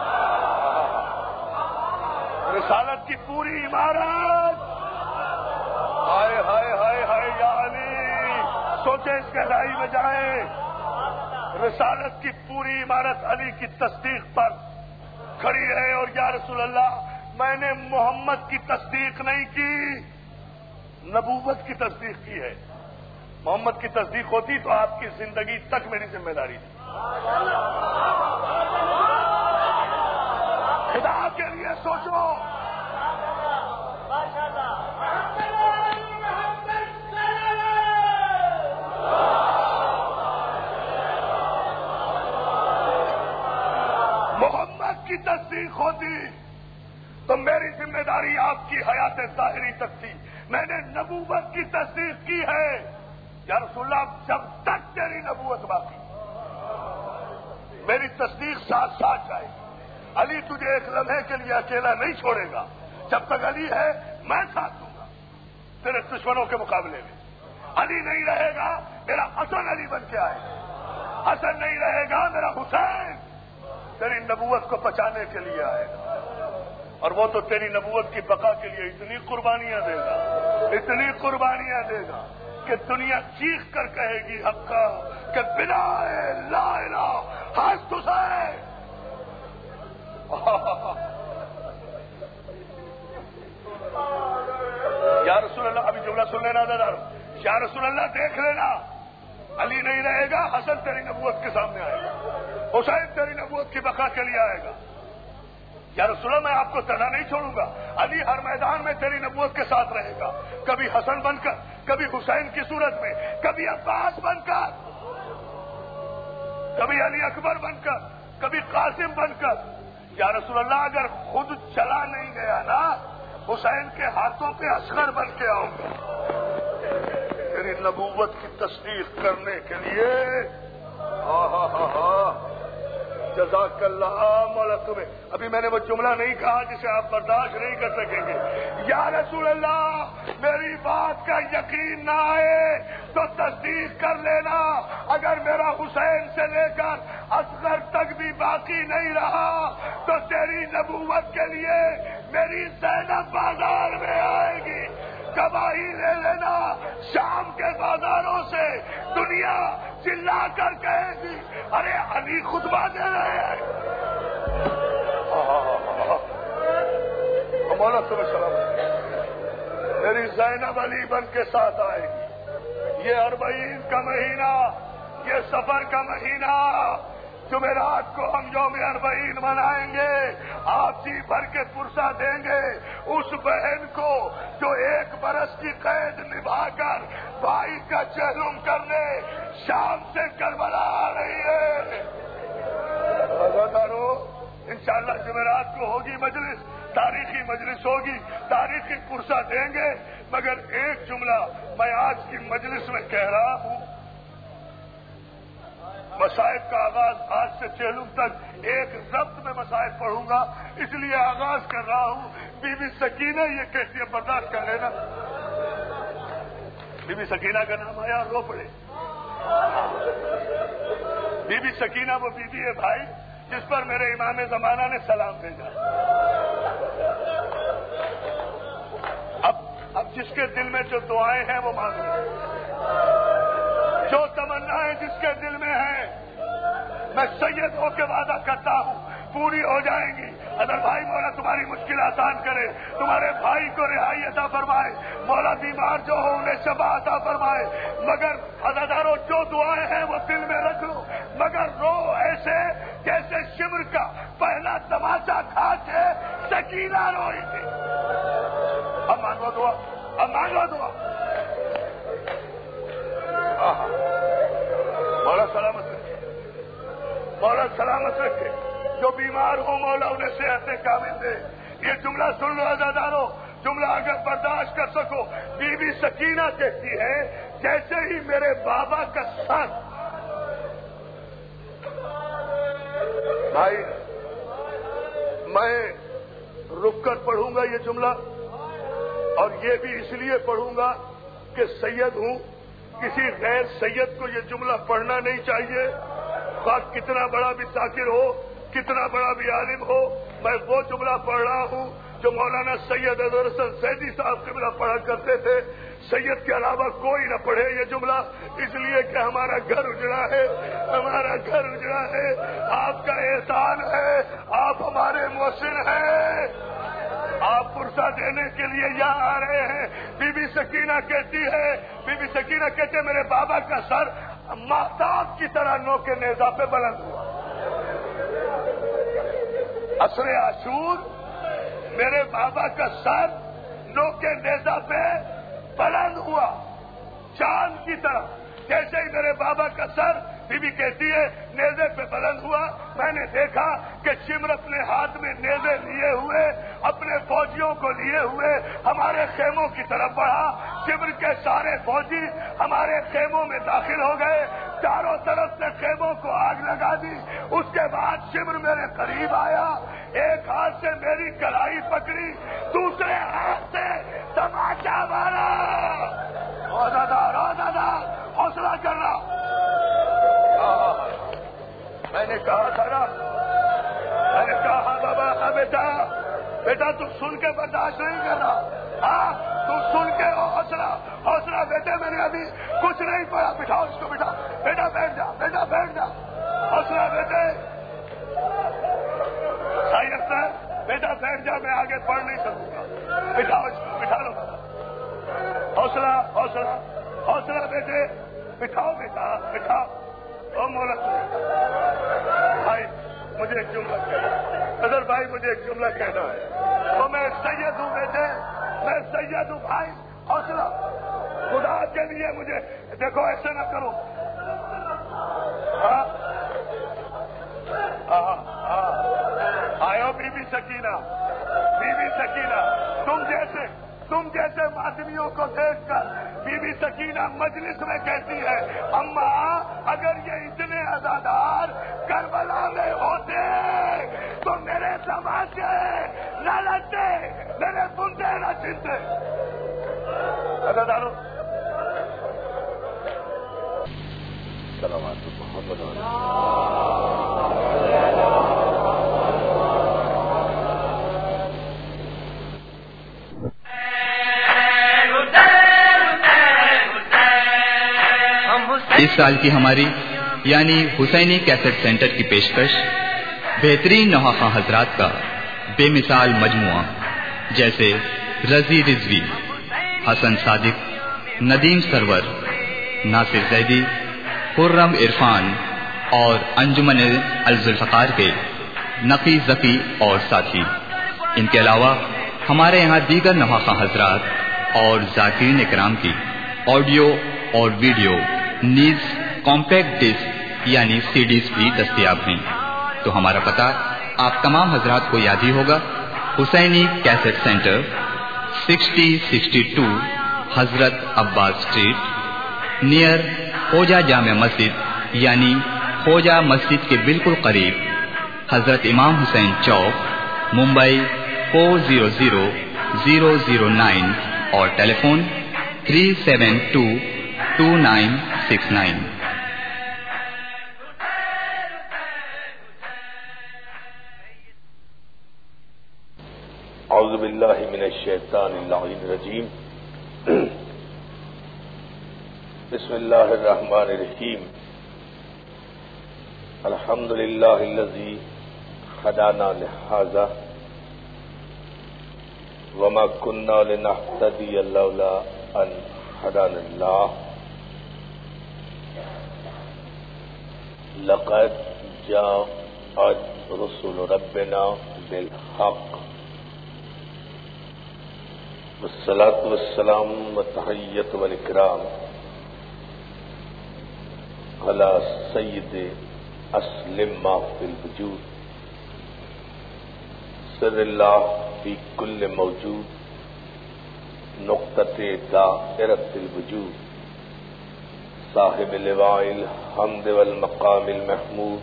رسالت کی پوری عمارت، ہائے ہائے ہائے ہائے یا علی، سوچے اس گہرائی میں جائیں۔ رسالت کی پوری عمارت علی کی تصدیق پر کھڑی ہے، اور یا رسول اللہ میں نے محمد کی تصدیق نہیں کی، نبوت کی تصدیق کی ہے۔ محمد کی تصدیق ہوتی تو آپ کی زندگی تک میری ذمہ داری تھی۔ خدا کے لیے سوچو، محمد کی تصدیق ہوتی تو میری ذمہ داری آپ کی حیات ظاہری تک تھی۔ میں نے نبوت کی تصدیق کی ہے، یا رسول اللہ جب تک تیری نبوت باقی میری تصدیق ساتھ ساتھ جائے گی۔ علی تجھے ایک لمحے کے لیے اکیلا نہیں چھوڑے گا، جب تک علی ہے میں ساتھ دوں گا تیرے دشمنوں کے مقابلے میں۔ علی نہیں رہے گا میرا حسن علی بن کے آئے گا، حسن نہیں رہے گا میرا حسین تیری نبوت کو بچانے کے لیے آئے گا، اور وہ تو تیری نبوت کی بقا کے لیے اتنی قربانیاں دے گا، اتنی قربانیاں دے گا کہ دنیا چیخ کر کہے گی حقا کہ بلا لا الہ ہست حسین۔ یا رسول اللہ، ابھی جملہ سن لینا دار، یا رسول اللہ دیکھ لینا علی نہیں رہے گا، حسن تیری نبوت کے سامنے آئے گا، حسین تیری نبوت کی بقا کے لیے آئے گا۔ یا رسول اللہ میں آپ کو تنہا نہیں چھوڑوں گا، علی ہر میدان میں تیری نبوت کے ساتھ رہے گا، کبھی حسن بن کر، کبھی حسین کی صورت میں، کبھی عباس بن کر، کبھی علی اکبر بن کر، کبھی قاسم بن کر۔ یا رسول اللہ اگر خود چلا نہیں گیا نا، حسین کے ہاتھوں پہ اصغر بن کے آؤں گا تیری نبوت کی تصدیق کرنے کے لیے۔ ہاں ہاں ہاں جزاک اللہ مولا تمہیں۔ ابھی میں نے وہ جملہ نہیں کہا جسے آپ برداشت نہیں کر سکیں گے۔ یا رسول اللہ میری بات کا یقین نہ آئے تو تصدیق کر لینا، اگر میرا حسین سے لے کر اصغر تک بھی باقی نہیں رہا تو تیری نبوت کے لیے میری زینب بازار میں آئے گی۔ گواہی لے لینا، شام کے بازاروں سے دنیا چلا کر کہے گی ارے علی خطبہ دے رہے ہیں۔ مولا تمہیں سلام، میری زینب علی بن کے ساتھ آئے گی۔ یہ اربعین کا مہینہ، یہ سفر کا مہینہ، जुमेरात को हम यौम अरबईन मनाएंगे। आप जी भर के पुरसा देंगे उस बहन को जो एक बरस की कैद निभाकर भाई का चहलुम करने शाम से करबला आ रही है। इंशाअल्लाह जुमेरात को होगी मजलिस, तारीखी मजलिस होगी, तारीखी पुरसा देंगे। मगर एक जुमला मैं आज की मजलिस में कह रहा हूं, मसाइब का आगाज आज से चेलुम तक एक जब्त में मसाइब पढ़ूंगा, इसलिए आगाज कर रहा हूं। बीबी सकीना ये कहती है, बर्दाश्त कर लेना। बीबी सकीना का नाम आया, रो पड़े। बीबी सकीना वो बीबी है भाई जिस पर मेरे इमाम जमाना ने सलाम भेजा। अब अब जिसके दिल में जो दुआएं हैं वो मांगो, जो तमन्नाएं जिसके दिल में हैं, मैं सैयद होकर वादा करता हूं पूरी हो जाएंगी। अगर भाई मौला तुम्हारी मुश्किल आसान करे, तुम्हारे भाई को रिहाई अता फरमाए, मौला बीमार जो हो उन्हें शफा अता फरमाए। मगर अदादारों जो दुआएं हैं वो दिल में रख लो, मगर रो ऐसे जैसे शिमर का पहला तमाचा खा के सकीना रोई थी। अब मांगो दुआ, अब मांगो दुआ। मौला सलामत रखे, मौला सलामत रखे। जो बीमार हो मौला उन्हें सेहत कामिल दे। ये जुमला सुन लो अज़ादारों, जुमला अगर बर्दाश्त कर सको। बीबी सकीना कहती है जैसे ही मेरे बाबा का सर, भाई मैं रुक कर पढ़ूंगा ये जुमला, और ये भी इसलिए पढ़ूंगा कि सैयद हूं, किसी गैर सैयद को ये जुमला पढ़ना नहीं चाहिए। खास कितना बड़ा भी साकिर हो, कितना बड़ा भी आलिम हो, मैं वो जुमला पढ़ रहा हूं जो मौलाना सैयद अजहर हसन सैदी साहब जुमला पढ़ा करते थे। सैयद के अलावा कोई न पढ़े ये जुमला, इसलिए कि हमारा घर उजड़ा है, हमारा घर उजड़ा है। आपका एहसान है, आप हमारे मोहसिन हैं, आप पुरसा देने के लिए यहाँ आ रहे हैं। बीबी सकीना कहती है, बीबी सकीना कहते हैं मेरे बाबा का सर महताब की तरह नोके नेजा पे बुलंद हुआ। असरे आशूर मेरे बाबा का सर नोके नेजा पे बुलंद हुआ, चांद की तरह। जैसे ही मेरे बाबा का सर, बीबी कहती है, नेजे पे बुलंद हुआ, मैंने देखा कि शिमर अपने हाथ में नेजे लिए हुए, अपने फौजियों को लिए हुए हमारे खेमों की तरफ बढ़ा। शिमर के सारे फौजी हमारे खेमों में दाखिल हो गए, चारों तरफ से खेमों को आग लगा दी। उसके बाद शिमर मेरे करीब आया, एक हाथ से मेरी कलाई पकड़ी, दूसरे हाथ से तमाचा मारा। ओ दादा, ओ दादा, हौसला करना। मैंने कहा था ना, मैंने कहा बाबा, हाँ बेटा, बेटा तू सुन के बर्दाश्त नहीं कर रहा, हाँ तू सुन के हौसला, हौसला बेटे, मैंने अभी कुछ नहीं पढ़ा, बिठाओ इसको, बिठा बेटा, बैठ जा बेटा, बैठ जा, हौसला बेटे। साहिब सर, बेटा बैठ जा, मैं आगे पढ़ नहीं सकूंगा, बिठाओ इसको, बिठा लो, हौसला हौसला हौसला बेटे, बिठाओ बेटा, बिठाओ। ओ मौला भाई, मुझे एक जुमला कहना, अदर भाई मुझे एक जुमला कहना है। तो मैं सैयद हूँ बेटे, मैं सैयद हूँ भाई, हौसला। खुदा के लिए मुझे देखो, ऐसे न करो। हाँ हाँ हाँ, आयो बीबी सकीना, बीबी सकीना, तुम जैसे तुम जैसे मादमियों को देखकर बीबी सकीना मजलिस में कहती है, अम्मा अगर ये इतने अज़ादार करबला में होते तो मेरे तमाचे न लगते, मेरे बुंदे न चिंते। अज़ादारों, सलावत मोहम्मद। इस साल की हमारी यानी हुसैनी कैसेट सेंटर की पेशकश बेहतरीन नौहा हजरात का बेमिसाल मजमुआ, जैसे रजी रिजवी, हसन सादिक, नदीम सरवर, नासिर जैदी, खुर्रम इरफान, اور انجمن الذوالفقار کے نقی ذکی اور ساتھی. ان کے علاوہ ہمارے یہاں دیگر نواخواں حضرات اور ذاکرین کرام کی آڈیو اور ویڈیو نیز کمپیکٹ ڈسک یعنی سی ڈیز بھی دستیاب ہیں. تو ہمارا پتہ آپ تمام حضرات کو یاد ہی ہوگا. Husaini cassette centre sixty sixty two Hazrat Abbas street near خوجہ Jama Masjid یعنی خوجہ مسجد کے بالکل قریب حضرت Imam Husain Chowk Mumbai four zero zero zero zero nine اور telephone three seven two two nine six nine. اعوذ باللہ من الشیطان اللعین الرجیم. بسم اللہ الرحمن الرحیم. الحمد للہ الذی ہدانا لہذا وما كنا لنهتدي لولا ان هدانا الله لقد جاءت رسل ربنا بالحق والصلاة والسلام والتحية والإكرام على سيد أسلم ما في الوجود سر الله في كل موجود نقطة دائرة الوجود صاحب لواء الحمد والمقام المحمود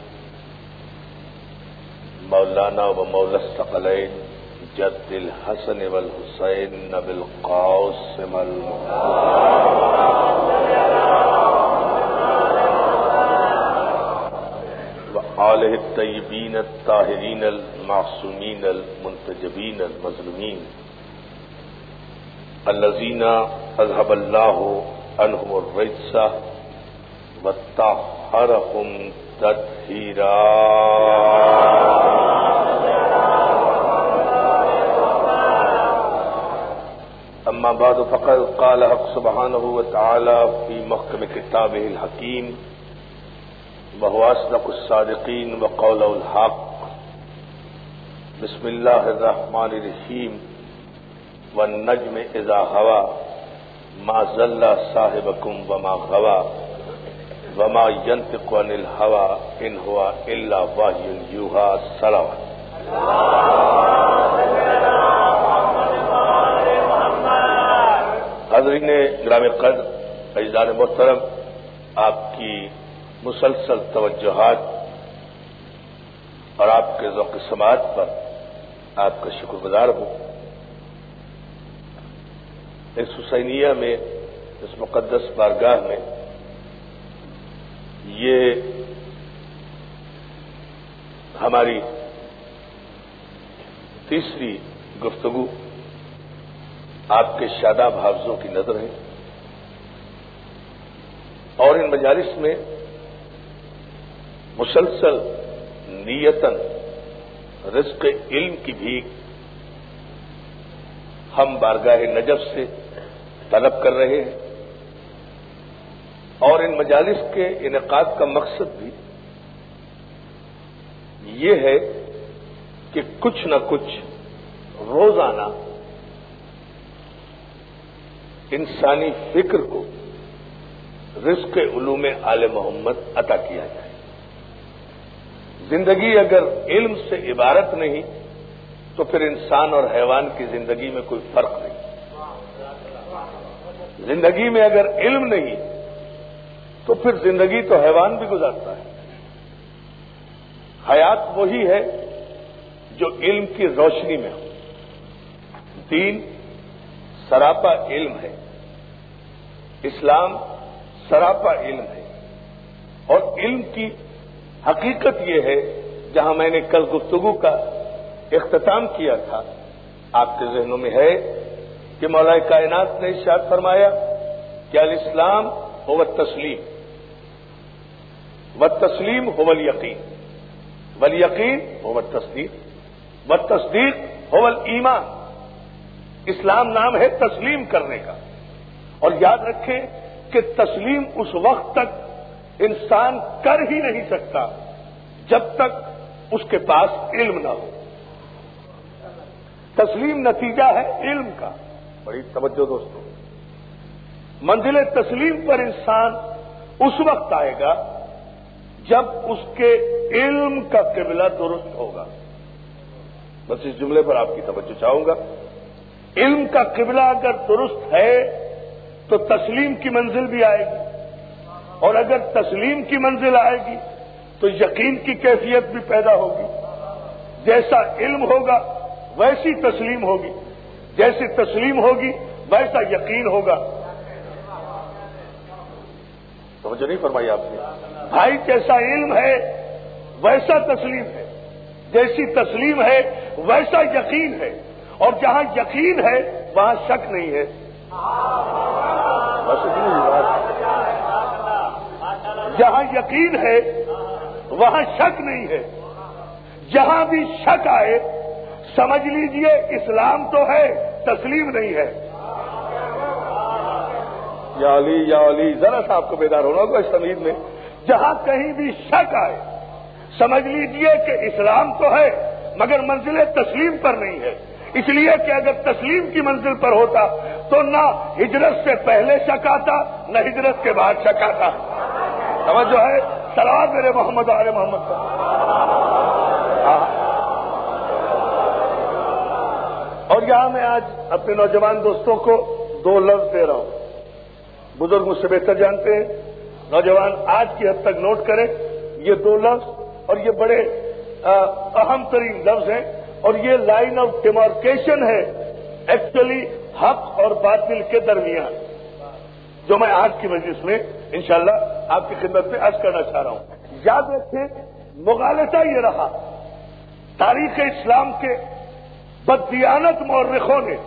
مولانا ومولا الثقلين جد الحسن والحسين بالقاسم وآله الطيبين الطاهرين المعصومين المنتجبين المظلومين الذين أذهب الله عنهم الرجس وطهرهم تطهيرا. أما بعد فقد قال حق سبحانه وتعالى في محكم كتابه الحكيم وهو أصدق الصادقين وقوله الحق. بسم الله الرحمن الرحيم. والنجم إذا هوى ما ضل صاحبكم وما غوى وما ينطق عن الهوى إن هو إلا وحي يوحى. صلوات. حاضرین گرامی قدر اجزان محترم، آپ کی مسلسل توجہات اور آپ کے ذوق سماعت پر آپ کا شکر گزار ہوں. اس حسینیہ میں، اس مقدس بارگاہ میں یہ ہماری تیسری گفتگو آپ کے شاداب حافظوں کی نظر ہے، اور ان مجالس میں مسلسل نیتاً رزق علم کی بھیک ہم بارگاہ نجف سے طلب کر رہے ہیں، اور ان مجالس کے انعقاد کا مقصد بھی یہ ہے کہ کچھ نہ کچھ روزانہ انسانی فکر کو رزق علوم آل محمد عطا کیا جائے. زندگی اگر علم سے عبارت نہیں تو پھر انسان اور حیوان کی زندگی میں کوئی فرق نہیں. زندگی میں اگر علم نہیں تو پھر زندگی تو حیوان بھی گزارتا ہے. حیات وہی ہے جو علم کی روشنی میں ہو. دین سراپا علم ہے، اسلام سراپا علم ہے، اور علم کی حقیقت یہ ہے، جہاں میں نے کل گفتگو کا اختتام کیا تھا، آپ کے ذہنوں میں ہے کہ مولا کائنات نے ارشاد فرمایا کہ الاسلام هو التسلیم والتسلیم هو الیقین والیقین هو التصدیق والتصدیق هو الایمان. اسلام نام ہے تسلیم کرنے کا، اور یاد رکھیں کہ تسلیم اس وقت تک انسان کر ہی نہیں سکتا جب تک اس کے پاس علم نہ ہو. تسلیم نتیجہ ہے علم کا. بڑی توجہ دوستوں. منزل تسلیم پر انسان اس وقت آئے گا جب اس کے علم کا قبلہ درست ہوگا. بس اس جملے پر آپ کی توجہ چاہوں گا. علم کا قبلہ اگر درست ہے تو تسلیم کی منزل بھی آئے گی، اور اگر تسلیم کی منزل آئے گی تو یقین کی کیفیت بھی پیدا ہوگی. جیسا علم ہوگا ویسی تسلیم ہوگی، جیسی تسلیم ہوگی ویسا یقین ہوگا. توجہ نہیں فرمائی آپ نے؟ بھائی جیسا علم ہے ویسا تسلیم ہے، جیسی تسلیم ہے ویسا یقین ہے، اور جہاں یقین ہے وہاں شک نہیں ہے. بس اتنی بات. جہاں یقین ہے وہاں شک نہیں ہے. جہاں بھی شک آئے سمجھ لیجئے اسلام تو ہے، تسلیم نہیں ہے. یا علی یا علی، ذرا سا آپ کو بیدار ہونا ہوگا اس تمہید میں. جہاں کہیں بھی شک آئے سمجھ لیجئے کہ اسلام تو ہے مگر منزل تسلیم پر نہیں ہے. اس لیے کہ اگر تسلیم کی منزل پر ہوتا تو نہ ہجرت سے پہلے شک آتا نہ ہجرت کے بعد شک آتا. توجہ ہے؟ صلوات میرے محمد آل محمد پر. اور یہاں میں آج اپنے نوجوان دوستوں کو دو لفظ دے رہا ہوں. بزرگ مجھ سے بہتر جانتے ہیں، نوجوان آج کی حد تک نوٹ کریں یہ دو لفظ، اور یہ بڑے اہم ترین لفظ ہیں، اور یہ لائن آف ڈیمارکیشن ہے ایکچولی حق اور باطل کے درمیان، جو میں آج کی مجلس میں انشاءاللہ آپ کی خدمت میں عرض کرنا چاہ رہا ہوں. یاد رکھیں مغالطہ یہ رہا تاریخ اسلام کے بددیانت مورخوں نے،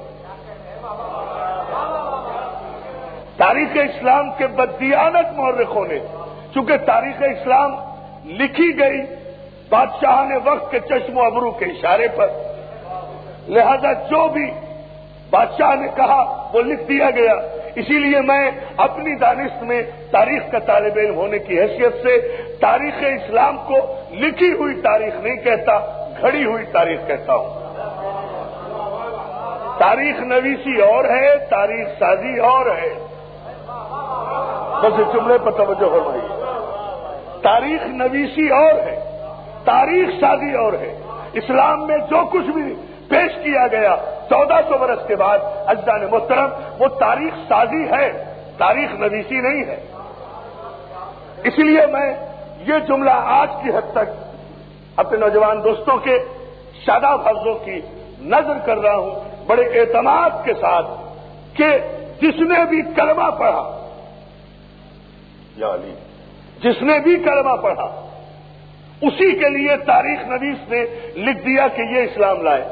تاریخ اسلام کے بددیانت مورخوں نے، چونکہ تاریخ اسلام لکھی گئی بادشاہان وقت کے چشم و ابرو کے اشارے پر، لہذا جو بھی بادشاہ نے کہا وہ لکھ دیا گیا. اسی لیے میں اپنی دانش میں تاریخ کا طالب علم ہونے کی حیثیت سے تاریخ اسلام کو لکھی ہوئی تاریخ نہیں کہتا، گھڑی ہوئی تاریخ کہتا ہوں. تاریخ نویسی اور ہے، تاریخ سازی اور ہے. بس اس جملے پر توجہ فرمائیے. تاریخ نویسی اور ہے، تاریخ سازی اور ہے. اسلام میں جو کچھ بھی پیش کیا گیا چودہ سو برس کے بعد اجداد محترم وہ تاریخ سازی ہے، تاریخ نویسی نہیں ہے. اس لیے میں یہ جملہ آج کی حد تک اپنے نوجوان دوستوں کے شاداب حفظوں کی نظر کر رہا ہوں بڑے اعتماد کے ساتھ کہ جس نے بھی کلمہ پڑھا، یا علی، جس نے بھی کلمہ پڑھا اسی کے لیے تاریخ نویس نے لکھ دیا کہ یہ اسلام لائے.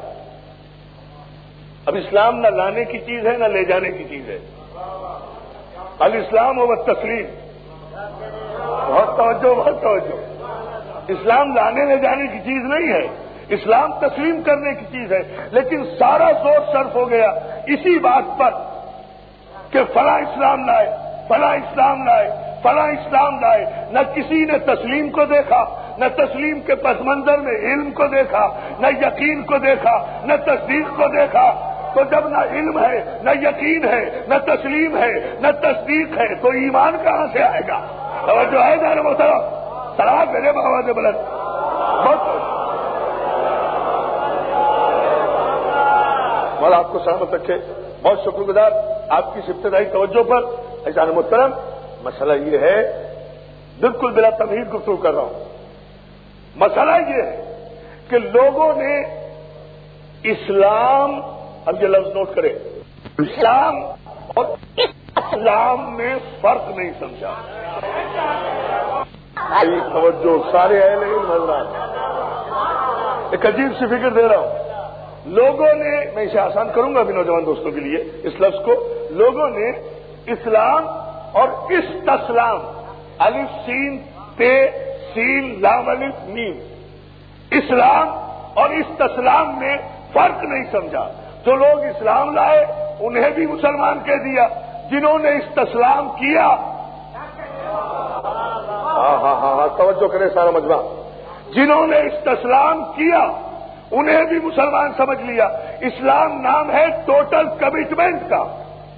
اب اسلام نہ لانے کی چیز ہے نہ لے جانے کی چیز ہے. الاسلام و تسلیم. بہت توجہ بہت توجہ. اسلام لانے لے جانے کی چیز نہیں ہے، اسلام تسلیم کرنے کی چیز ہے. لیکن سارا زور صرف ہو گیا اسی بات پر کہ فلاں اسلام لائے، فلاں اسلام لائے، فلاں اسلام لائے. نہ کسی نے تسلیم کو دیکھا، نہ تسلیم کے پس منظر میں علم کو دیکھا، نہ یقین کو دیکھا، نہ تصدیق کو دیکھا. تو جب نہ علم ہے نہ یقین ہے نہ تسلیم ہے نہ تصدیق ہے تو ایمان کہاں سے آئے گا؟ توجہ ہے جانے محترم. صلوات میرے بابا سے بلند. مولا آپ کو سلامت رکھے. بہت شکر گزار آپ کی ابتدائی توجہ پر. جانے محترم مسئلہ یہ ہے، بالکل بلا تمہید گفتگو کر رہا ہوں. مسئلہ یہ ہے کہ لوگوں نے اسلام، اب یہ لفظ نوٹ کریں، اسلام اور اسلام میں فرق نہیں سمجھا. توجہ سارے اہل علم حضرات، ایک عجیب سی فکر دے رہا ہوں. لوگوں نے، میں اسے آسان کروں گا ابھی نوجوان دوستوں کے لیے اس لفظ کو، لوگوں نے اسلام اور استسلام، الف سین تے سین لام الف میم، اسلام اور استسلام میں فرق نہیں سمجھا. جو لوگ اسلام لائے انہیں بھی مسلمان کہہ دیا، جنہوں نے استسلام کیا ہاں ہاں ہاں ہاں توجہ کرے سارا مجمع. جنہوں نے استسلام کیا انہیں بھی مسلمان سمجھ لیا. اسلام نام ہے ٹوٹل کمٹمنٹ کا.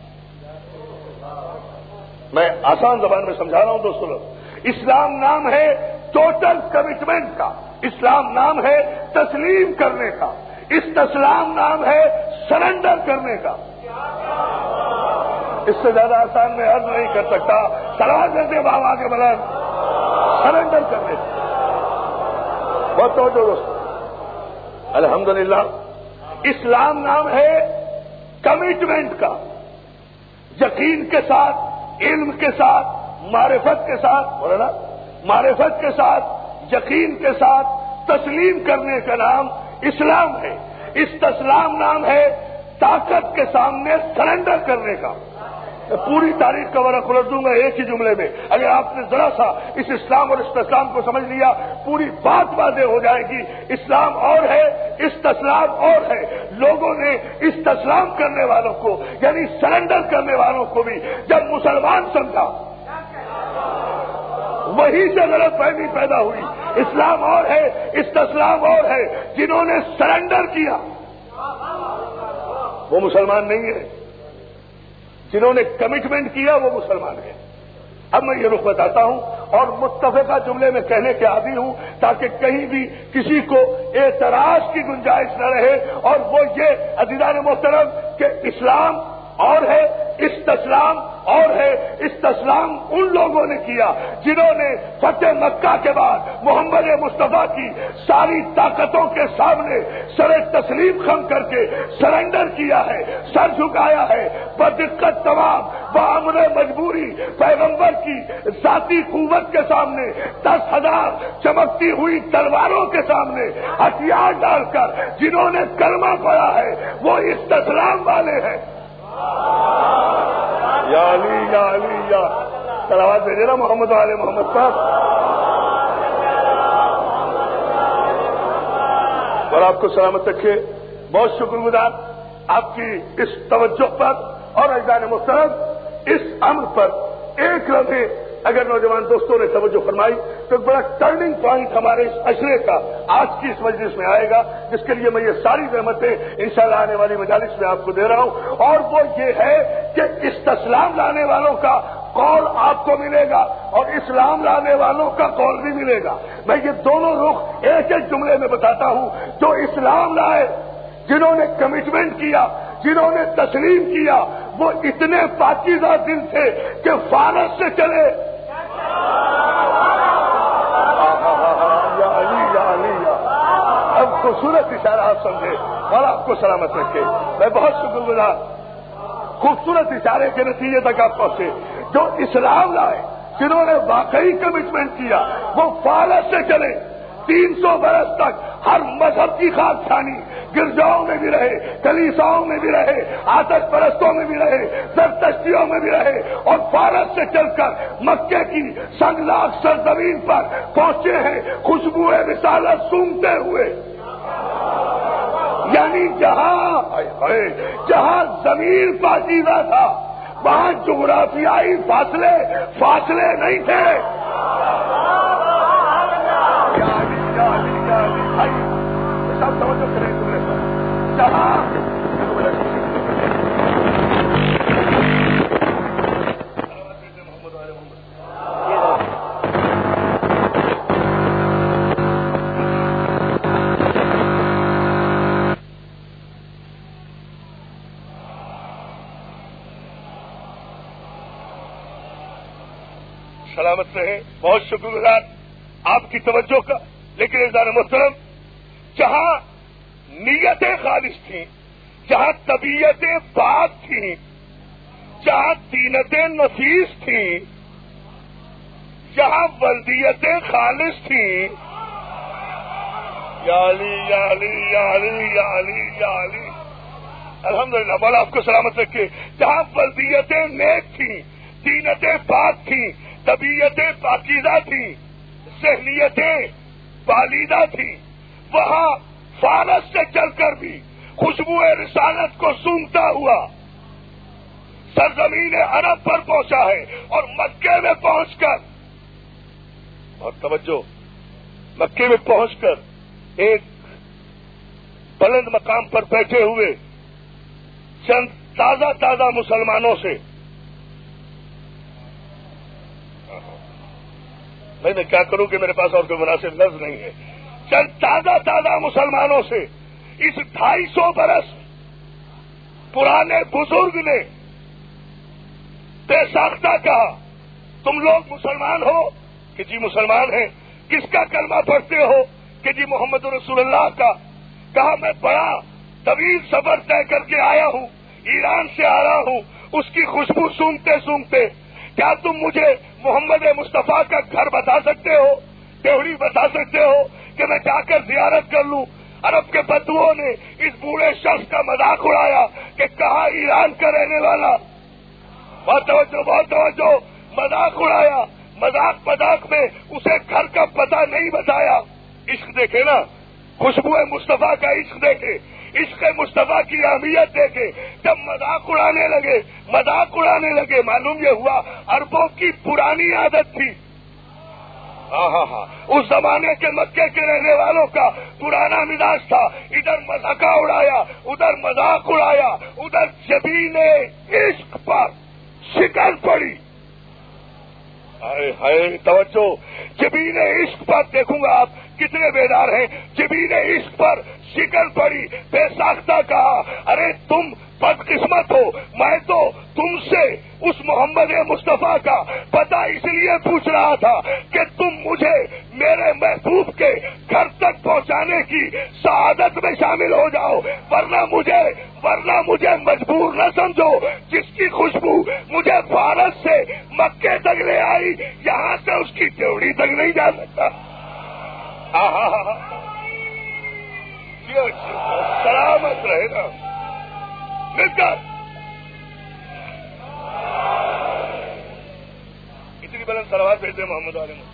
میں آسان زبان میں سمجھا رہا ہوں دوستوں لوگ. اسلام نام ہے ٹوٹل کمٹمنٹ کا. اسلام نام ہے تسلیم کرنے کا. استسلام نام ہے سرنڈر کرنے کا. اس سے زیادہ آسان میں عرض نہیں کر سکتا. سلام کرتے بابا کے بلند سرنڈر کرنے کا. بہت توجہ دوستوں. الحمدللہ اسلام نام ہے کمٹمنٹ کا. یقین کے ساتھ، علم کے ساتھ، معرفت کے ساتھ، بولے نا معرفت کے ساتھ، یقین کے ساتھ تسلیم کرنے کا نام اسلام ہے. استسلام نام ہے طاقت کے سامنے سرنڈر کرنے کا. پوری تاریخ کا ورق الٹ دوں گا ایک ہی جملے میں. اگر آپ نے ذرا سا اس اسلام اور استسلام کو سمجھ لیا پوری بات واضح ہو جائے گی. اسلام اور ہے، استسلام اور ہے. لوگوں نے استسلام کرنے والوں کو یعنی سرنڈر کرنے والوں کو بھی جب مسلمان سمجھا وہی سے غلط فہمی پیدا ہوئی. اسلام اور ہے، استسلام اور ہے. جنہوں نے سرنڈر کیا وہ مسلمان نہیں ہے. جنہوں نے کمٹمنٹ کیا وہ مسلمان ہے. اب میں یہ رخ بتاتا ہوں اور متفقہ جملے میں کہنے کے عادی ہوں تاکہ کہیں بھی کسی کو اعتراض کی گنجائش نہ رہے. اور وہ یہ عزیزان محترم کہ اسلام اور ہے، استسلام اور ہے. استسلام ان لوگوں نے کیا جنہوں نے فتح مکہ کے بعد محمد مصطفیٰ کی ساری طاقتوں کے سامنے سر تسلیم خم کر کے سرنڈر کیا ہے، سر جھکایا ہے. بدقت تمام بامر مجبوری پیغمبر کی ذاتی قوت کے سامنے، دس ہزار چمکتی ہوئی تلواروں کے سامنے ہتھیار ڈال کر جنہوں نے کلمہ پڑھا ہے وہ استسلام والے ہیں. یا علی یا علی یا صلوات بھیجے نا محمد والے محمد صاحب. اور آپ کو سلامت رکھے. بہت شکر گزار آپ کی اس توجہ پر اور عزیزان محترم اس امر پر. ایک لمحے اگر نوجوان دوستوں نے توجہ فرمائی تو ایک بڑا ٹرننگ پوائنٹ ہمارے اس اشرے کا آج کی اس مجلس میں آئے گا جس کے لیے میں یہ ساری رحمتیں انشاءاللہ آنے والی مجالس میں آپ کو دے رہا ہوں. اور وہ یہ ہے کہ استسلام لانے والوں کا قول آپ کو ملے گا اور اسلام لانے والوں کا قول بھی ملے گا. میں یہ دونوں رخ ایک ایک جملے میں بتاتا ہوں. جو اسلام لائے، جنہوں نے کمٹمنٹ کیا، جنہوں نے تسلیم کیا، وہ اتنے پاکیزہ دل تھے کہ فارس سے چلے. یا علی یا علی یا. اب خوبصورت اشارہ آپ سمجھے اور آپ کو سلامت رکھے. میں بہت شکر گزار. خوبصورت اشارے کے نتیجے تک آپ پہنچے. جو اسلام لائے، جنہوں نے واقعی کمٹمنٹ کیا، وہ فارس سے چلے. تین سو برس تک ہر مذہب کی خاک چھانی، گرجاؤں میں بھی رہے، کلیساؤں میں بھی رہے، آتش پرستوں میں بھی رہے، زرتشتیوں میں بھی رہے اور فارس سے چل کر مکے کی سنگلاخ سرزمین پر پہنچے ہیں خوشبو رسالت سونگتے ہوئے. یعنی جہاں جہاں زمین پاکیزہ تھا وہاں جغرافیائی فاصلے فاصلے نہیں تھے. سب توجہ کریں تمہیں پر جہاں سلامت رہے. بہت شکر گزار آپ کی توجہ کا. لیکن عزیزان محترم جہاں نیتیں خالص تھیں، جہاں طبیعتیں پاک تھیں، جہاں طینتیں نفیس تھیں، جہاں ولدیتیں خالص تھیں، یا علی یا علی یا علی یا علی یا علی الحمدللہ مولا آپ کو سلامت رکھے. جہاں ولدیتیں نیک تھیں، طینتیں پاک تھیں، طبیعتیں پاکیزہ تھیں، ذہنیتیں بالیدہ تھی، وہاں فارس سے چل کر بھی خوشبو رسالت کو سونگتا ہوا سرزمین عرب پر پہنچا ہے. اور مکے میں پہنچ کر اور توجہ، مکے میں پہنچ کر ایک بلند مقام پر بیٹھے ہوئے چند تازہ تازہ مسلمانوں سے، میں نے کیا کروں کہ میرے پاس اور کوئی مناسب لفظ نہیں ہے، چند تازہ تازہ مسلمانوں سے اس ڈھائی سو برس پرانے بزرگ نے بے ساختہ کہا، تم لوگ مسلمان ہو کہ جی مسلمان ہیں، کس کا کلمہ پڑھتے ہو کہ جی محمد رسول اللہ کا، کہا میں بڑا طویل سفر طے کر کے آیا ہوں، ایران سے آ رہا ہوں، اس کی خوشبو سونگتے سونگتے، کیا تم مجھے محمد مصطفیٰ کا گھر بتا سکتے ہو، ڈیوڑی بتا سکتے ہو کہ میں جا کر زیارت کر لوں؟ عرب کے بدوؤں نے اس بوڑھے شخص کا مذاق اڑایا کہ کہا ایران کا رہنے والا، بہت توجہ بہت توجہ، مذاق اڑایا، مذاق مذاق میں اسے گھر کا پتہ نہیں بتایا۔ عشق دیکھے نا، خوشبو مصطفیٰ کا عشق دیکھے، عشق مصطفیٰ کی اہمیت دیکھے، جب مذاق اڑانے لگے مذاق اڑانے لگے معلوم یہ ہوا عربوں کی پرانی عادت تھی، ہاں ہاں ہاں اس زمانے کے مکے کے رہنے والوں کا پرانا مزاج تھا، ادھر مذاقہ اڑایا، ادھر مذاق اڑایا، ادھر جبین عشق پر شکن پڑی، ہائے ہائے توجہ، جبین عشق پر دیکھوں گا آپ کتنے بیدار ہیں، جبین عشق پر شکن پڑی، بے ساختہ کہا ارے تم بدقسمت ہو، میں تو تم سے اس محمد مصطفیٰ کا پتہ اس لیے پوچھ رہا تھا کہ تم مجھے میرے محبوب کے گھر تک پہنچانے کی سعادت میں شامل ہو جاؤ، ورنہ مجھے ورنہ مجھے مجبور نہ سمجھو، جس کی خوشبو مجھے فارس سے مکے تک لے آئی، یہاں سے اس کی ڈیوڑی تک نہیں جا سکتا۔ سلامت رہے نا مل کر، اتنی بلند صلوات بھیجتے محمد علیہ وسلم۔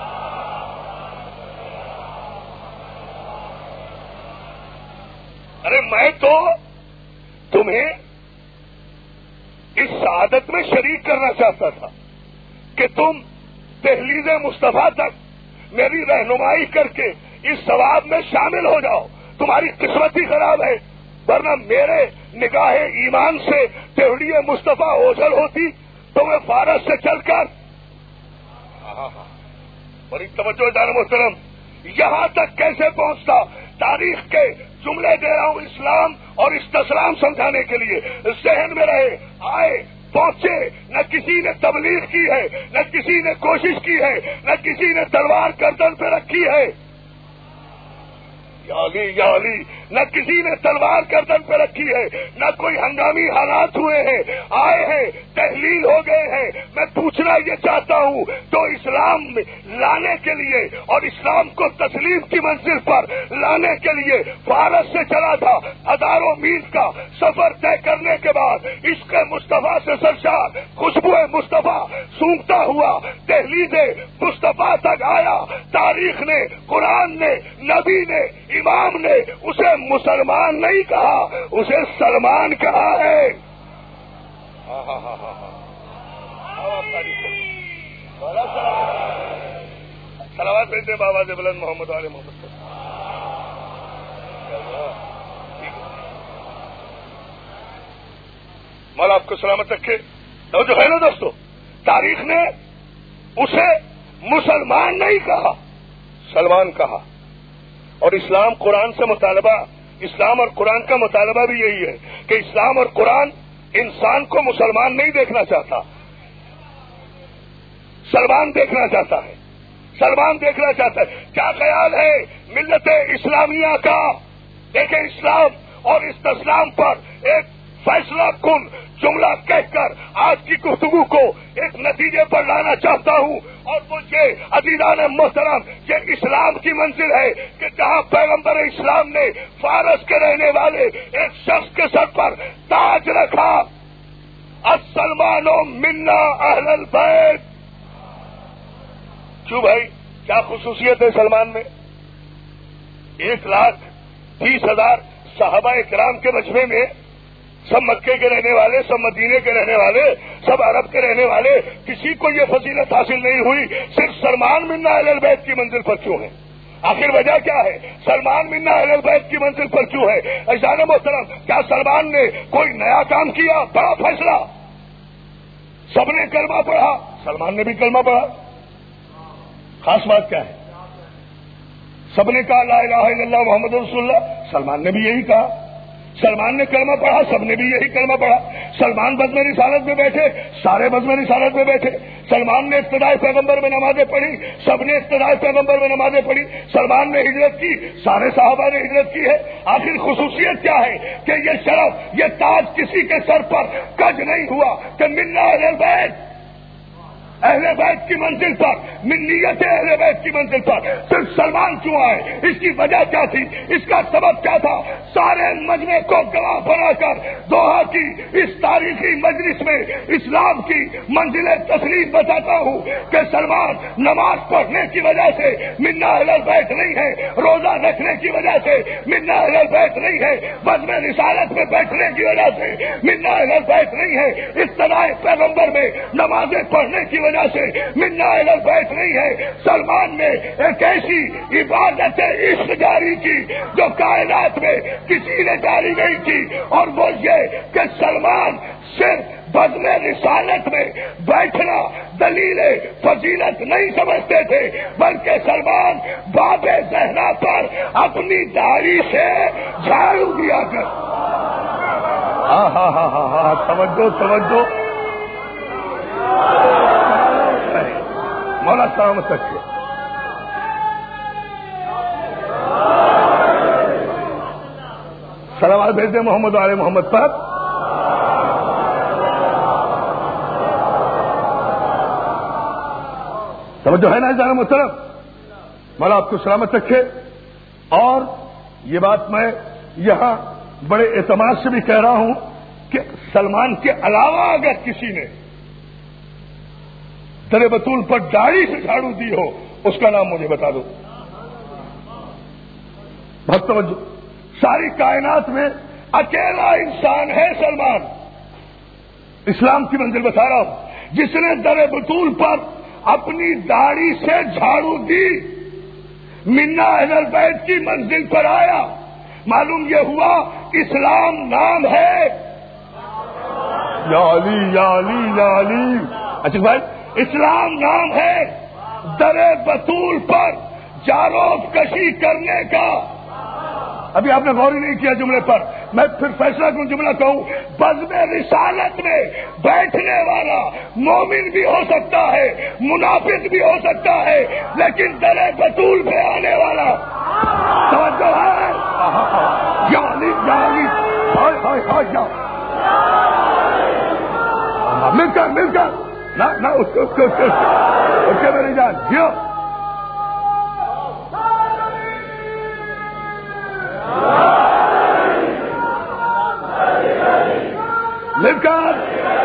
ارے میں تو تمہیں اس سعادت میں شریک کرنا چاہتا تھا کہ تم دہلیز مصطفیٰ تک میری رہنمائی کر کے اس ثواب میں شامل ہو جاؤ، تمہاری قسمت ہی خراب ہے، ورنہ میرے نگاہ ایمان سے تہڑی مصطفیٰ اوجھل ہوتی تو میں فارس سے چل کر، بڑی توجہ جان محترم، یہاں تک کیسے پہنچتا، تاریخ کے جملے دے رہا ہوں اسلام اور استسلام سمجھانے کے لیے، ذہن میں رہے، آئے پہنچے، نہ کسی نے تبلیغ کی ہے، نہ کسی نے کوشش کی ہے، نہ کسی نے تلوار گردن پہ رکھی ہے، یا علی یا علی، نہ کسی نے تلوار گردن پہ رکھی ہے، نہ کوئی ہنگامی حالات ہوئے ہیں، آئے ہیں، تحلیل ہو گئے ہیں۔ میں پوچھنا یہ چاہتا ہوں تو اسلام میں لانے کے لیے اور اسلام کو تسلیم کی منزل پر لانے کے لیے فارس سے چلا تھا، ہزاروں میل کا سفر طے کرنے کے بعد عشق مصطفیٰ سے سرشار خوشبو مصطفیٰ سونگتا ہوا دہلیز مصطفیٰ تک آیا۔ تاریخ نے، قرآن نے، نبی نے، امام نے اسے مسلمان نہیں کہا، اسے سلمان کہا ہے۔ صلوات بھیجتے بابا سے بلند محمد علیہ محمد۔ مولا آپ کو سلامت رکھے۔ تو جو ہے نا دوستو، تاریخ نے اسے مسلمان نہیں کہا، سلمان کہا، اور اسلام قرآن سے مطالبہ، اسلام اور قرآن کا مطالبہ بھی یہی ہے کہ اسلام اور قرآن انسان کو مسلمان نہیں دیکھنا چاہتا، سلمان دیکھنا چاہتا ہے، سلمان دیکھنا چاہتا ہے۔ کیا خیال ہے ملت اسلامیہ کا؟ دیکھیں، اسلام اور استسلام پر ایک فیصلہ کن جملہ کہہ کر آج کی گفتگو کو ایک نتیجے پر لانا چاہتا ہوں، اور وہ یہ عزیزان محترم، یہ اسلام کی منزل ہے کہ جہاں پیغمبر اسلام نے فارس کے رہنے والے ایک شخص کے سر پر تاج رکھا، السلمان منا اہل البیت۔ کیوں بھائی، کیا خصوصیت ہے سلمان میں؟ ایک لاکھ تیس ہزار صحابہ کرام کے مجمع میں، سب مکے کے رہنے والے، سب مدینے کے رہنے والے، سب عرب کے رہنے والے کسی کو یہ فضیلت حاصل نہیں ہوئی، صرف سلمان منا اہل البیت کی منزل پر کیوں ہے؟ آخر وجہ کیا ہے؟ سلمان منا اہل البیت کی منزل پر کیوں ہے؟ عزیزان محترم، کیا سلمان نے کوئی نیا کام کیا؟ بڑا فیصلہ، سب نے کلمہ پڑھا، سلمان نے بھی کلمہ پڑھا، خاص بات کیا ہے؟ سب نے کہا لا الہ الا اللہ محمد رسول اللہ، سلمان نے بھی یہی کہا، سلمان نے کلمہ پڑھا، سب نے بھی یہی کلمہ پڑھا۔ سلمان بزم رسالت میں بیٹھے، سارے بزم رسالت میں بیٹھے۔ سلمان نے ابتدائی پیغمبر میں نمازیں پڑھی، سب نے ابتدائی پیغمبر میں نمازیں پڑھی۔ سلمان نے ہجرت کی، سارے صحابہ نے ہجرت کی ہے۔ آخر خصوصیت کیا ہے کہ یہ شرف، یہ تاج کسی کے سر پر کج نہیں ہوا کہ منا اہل بیت، اہل بیت کی منزل پر، منیت اہل بیت کی منزل پر صرف سلمان کیوں آئے؟ اس کی وجہ کیا تھی؟ اس کا سبب کیا تھا؟ سارے مجمع کو گواہ بنا کر دوحہ کی اس تاریخی مجلس میں اسلام کی منزل تسلیم بتاتا ہوں کہ سلمان نماز پڑھنے کی وجہ سے منا اہل بیت نہیں ہے، روزہ رکھنے کی وجہ سے منا اہل بیت نہیں ہے، بزم رسالت میں بیٹھنے کی وجہ سے منا اہل بیت نہیں ہے، ابتدائی پیغمبر میں نمازیں پڑھنے کی وجہ سے منا اہل بیت نہیں ہے۔ سلمان نے ایک ایسی عبادت عشق جاری کی جو کائنات میں کسی نے جاری نہیں کی، اور وہ یہ کہ سلمان صرف بزم رسالت میں بیٹھنا دلیل فضیلت نہیں سمجھتے تھے، بلکہ سلمان باب زہرا پر اپنی داڑھی سے جھاڑو دیا کر۔ ہاں ہاں ہاں ہاں ہاں توجہ توجہ، مولا سلامت رکھے۔ سلامات بھیج دیں محمد علیہ محمد پر۔ توجہ ہے نا جانا محترم؟ مولا آپ کو سلامت رکھے۔ اور یہ بات میں یہاں بڑے اعتماد سے بھی کہہ رہا ہوں کہ سلمان کے علاوہ اگر کسی نے در بطول پر داڑھی سے جھاڑو دی ہو، اس کا نام مجھے بتا دو۔ بہت توجہ، ساری کائنات میں اکیلا انسان ہے سلمان، اسلام کی منزل بتا رہا ہوں، جس نے در بطول پر اپنی داڑھی سے جھاڑو دی، منا اہل بیت کی منزل پر آیا۔ معلوم یہ ہوا اسلام نام ہے، یا علی یا علی یا علی۔ اچھا بھائی، اسلام نام ہے، در بطول پر جاروب کشی کرنے کا۔ ابھی آپ نے غور ہی نہیں کیا جملے پر، میں پھر فیصلہ کیوں جملہ کہوں؟ بزم رسالت میں بیٹھنے والا مومن بھی ہو سکتا ہے، منافق بھی ہو سکتا ہے، لیکن در بطول پہ آنے والا توجہ ہے، یا علی یا علی، ہائے ہائے ہائے، یا مل کر مل کر نہ نہ اس کو اس کو اس کے میری جان جیو۔ مل کر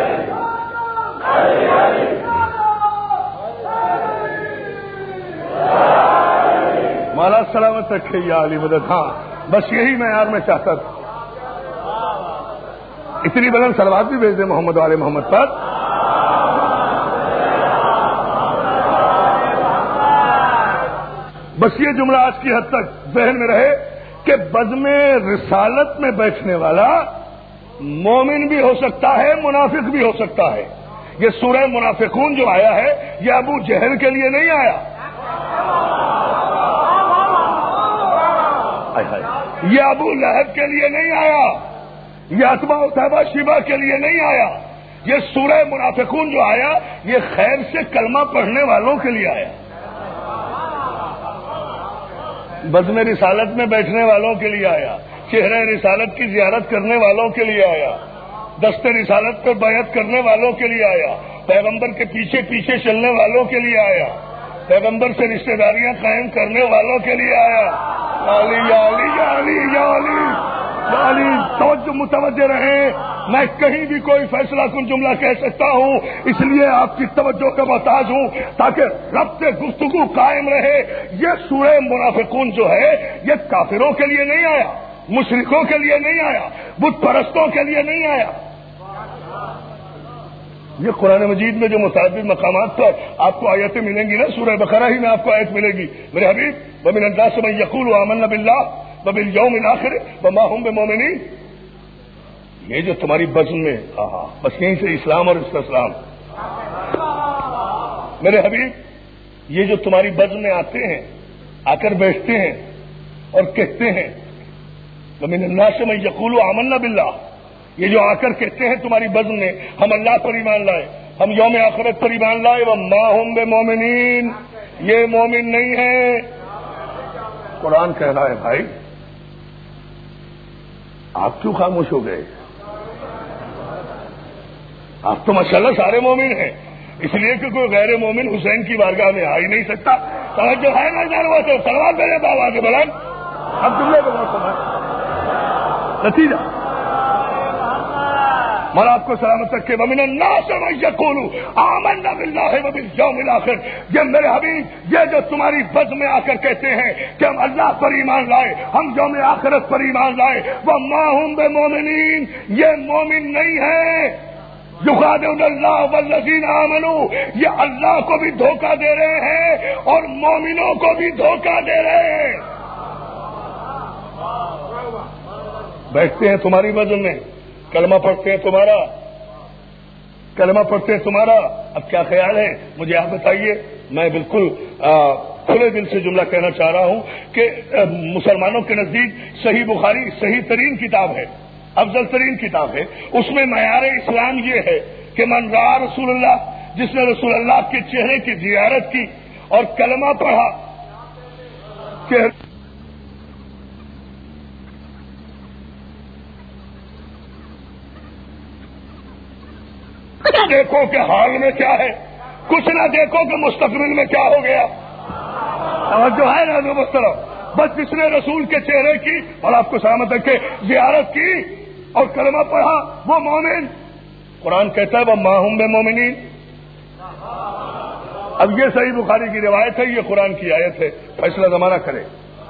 مولا سلامت رکھے یا علی مدد۔ ہاں بس یہی میں یار میں چاہتا تھا۔ اتنی بلند صلوات بھی بھیج دیں محمد والے محمد پر۔ بس یہ جملہ آج کی حد تک ذہن میں رہے کہ بزم رسالت میں بیٹھنے والا مومن بھی ہو سکتا ہے، منافق بھی ہو سکتا ہے۔ یہ سورہ منافقون جو آیا ہے یہ ابو جہل کے لیے نہیں آیا، یہ ابو لہب کے لیے نہیں آیا، یہ اتباع اتباع شیبہ کے لیے نہیں آیا۔ یہ سورہ منافقون جو آیا یہ خیر سے کلمہ پڑھنے والوں کے لیے آیا، بزم رسالت میں بیٹھنے والوں کے لیے آیا، چہرہ رسالت کی زیارت کرنے والوں کے لیے آیا، دست رسالت پر بیعت کرنے والوں کے لیے آیا، پیغمبر کے پیچھے پیچھے چلنے والوں کے لیے آیا، پیغمبر سے رشتہ داریاں قائم کرنے والوں کے لیے آیا۔ علی یا علی یا علی یا علی یا علی، توجہ متوجہ رہیں، میں کہیں بھی کوئی فیصلہ کن جملہ کہہ سکتا ہوں، اس لیے آپ کی توجہ کا محتاج ہوں تاکہ ربط گفتگو قائم رہے۔ یہ سورہ منافقون جو ہے یہ کافروں کے لیے نہیں آیا، مشرکوں کے لیے نہیں آیا، بت پرستوں کے لیے نہیں آیا، یہ قرآن مجید میں جو متعدد مقامات پر آپ کو آیتیں ملیں گی نا، سورہ بقرہ ہی میں آپ کو آیت ملے گی میرے حبیب، وَمِنَ النَّاسِ مَن يَقُولُ آمَنَّا بِاللَّهِ وَبِالْيَوْمِ الْآخِرِ وَمَا هُمْ بِمُؤْمِنِينَ. یہ جو تمہاری بزم میں، ہاں ہاں بس یہیں سے اسلام اور استسلام. میرے حبیب یہ جو تمہاری بزم میں آتے ہیں، آ کر بیٹھتے ہیں اور کہتے ہیں وَمِنَ النَّاسِ مَن يَقُولُ آمَنَّا بِاللَّهِ، یہ جو آ کر کہتے ہیں تمہاری بزم میں ہم اللہ پر ایمان لائے، ہم یوم آخرت پر ایمان لائے، وَمَا هُمْ بِمُؤْمِنِينَ، یہ مومن نہیں ہے. قرآن کہہ رہا ہے بھائی آپ کیوں خاموش ہو گئے؟ آپ تو ماشاءاللہ سارے مومن ہیں، اس لیے کہ کوئی غیر مومن حسین کی بارگاہ میں آ ہی نہیں سکتا. جو ہے نا جانوا تو سلوات میرے بابا کے بلند. اب جملے کو بہت سمجھ نتیجہ مولا آپ کو سلامت رکھے. وَمِنَ النَّاسِ مَن يَقُولُ آمَنَّا بِاللَّهِ وَبِالْيَوْمِ الْآخِرِ، یہ میرے حبیب یہ جو تمہاری بز میں آ کر کہتے ہیں کہ ہم اللہ پر ایمان لائے، ہم یوم آخرت پر ایمان لائے، وَمَا هُمْ بِمُؤْمِنِينَ، یہ مومن نہیں ہے. یخادعون اللہ والذین آمنوا، یہ اللہ کو بھی دھوکہ دے رہے ہیں اور مومنوں کو بھی دھوکہ دے رہے ہیں. بیٹھتے ہیں تمہاری بزم میں، کلمہ پڑھتے ہیں تمہارا کلمہ پڑھتے ہیں تمہارا اب کیا خیال ہے مجھے آپ بتائیے. میں بالکل کھلے دل سے جملہ کہنا چاہ رہا ہوں کہ مسلمانوں کے نزدیک صحیح بخاری صحیح ترین کتاب ہے، افضل ترین کتاب ہے. اس میں معیار اسلام یہ ہے کہ من رأى رسول اللہ، جس نے رسول اللہ کے چہرے کی زیارت کی اور کلمہ پڑھا کہ دیکھو کہ حال میں کیا ہے، کچھ نہ دیکھو کہ مستقبل میں کیا ہو گیا. اور جو ہے نا محترم، بس جس نے رسول کے چہرے کی اور آپ کو سلامت رکھے زیارت کی اور کلمہ پڑھا وہ مومن. قرآن کہتا ہے وَمَا هُمْ بِمُؤْمِنِينَ. اب یہ صحیح بخاری کی روایت ہے، یہ قرآن کی آیت ہے، فیصلہ زمانہ کرے.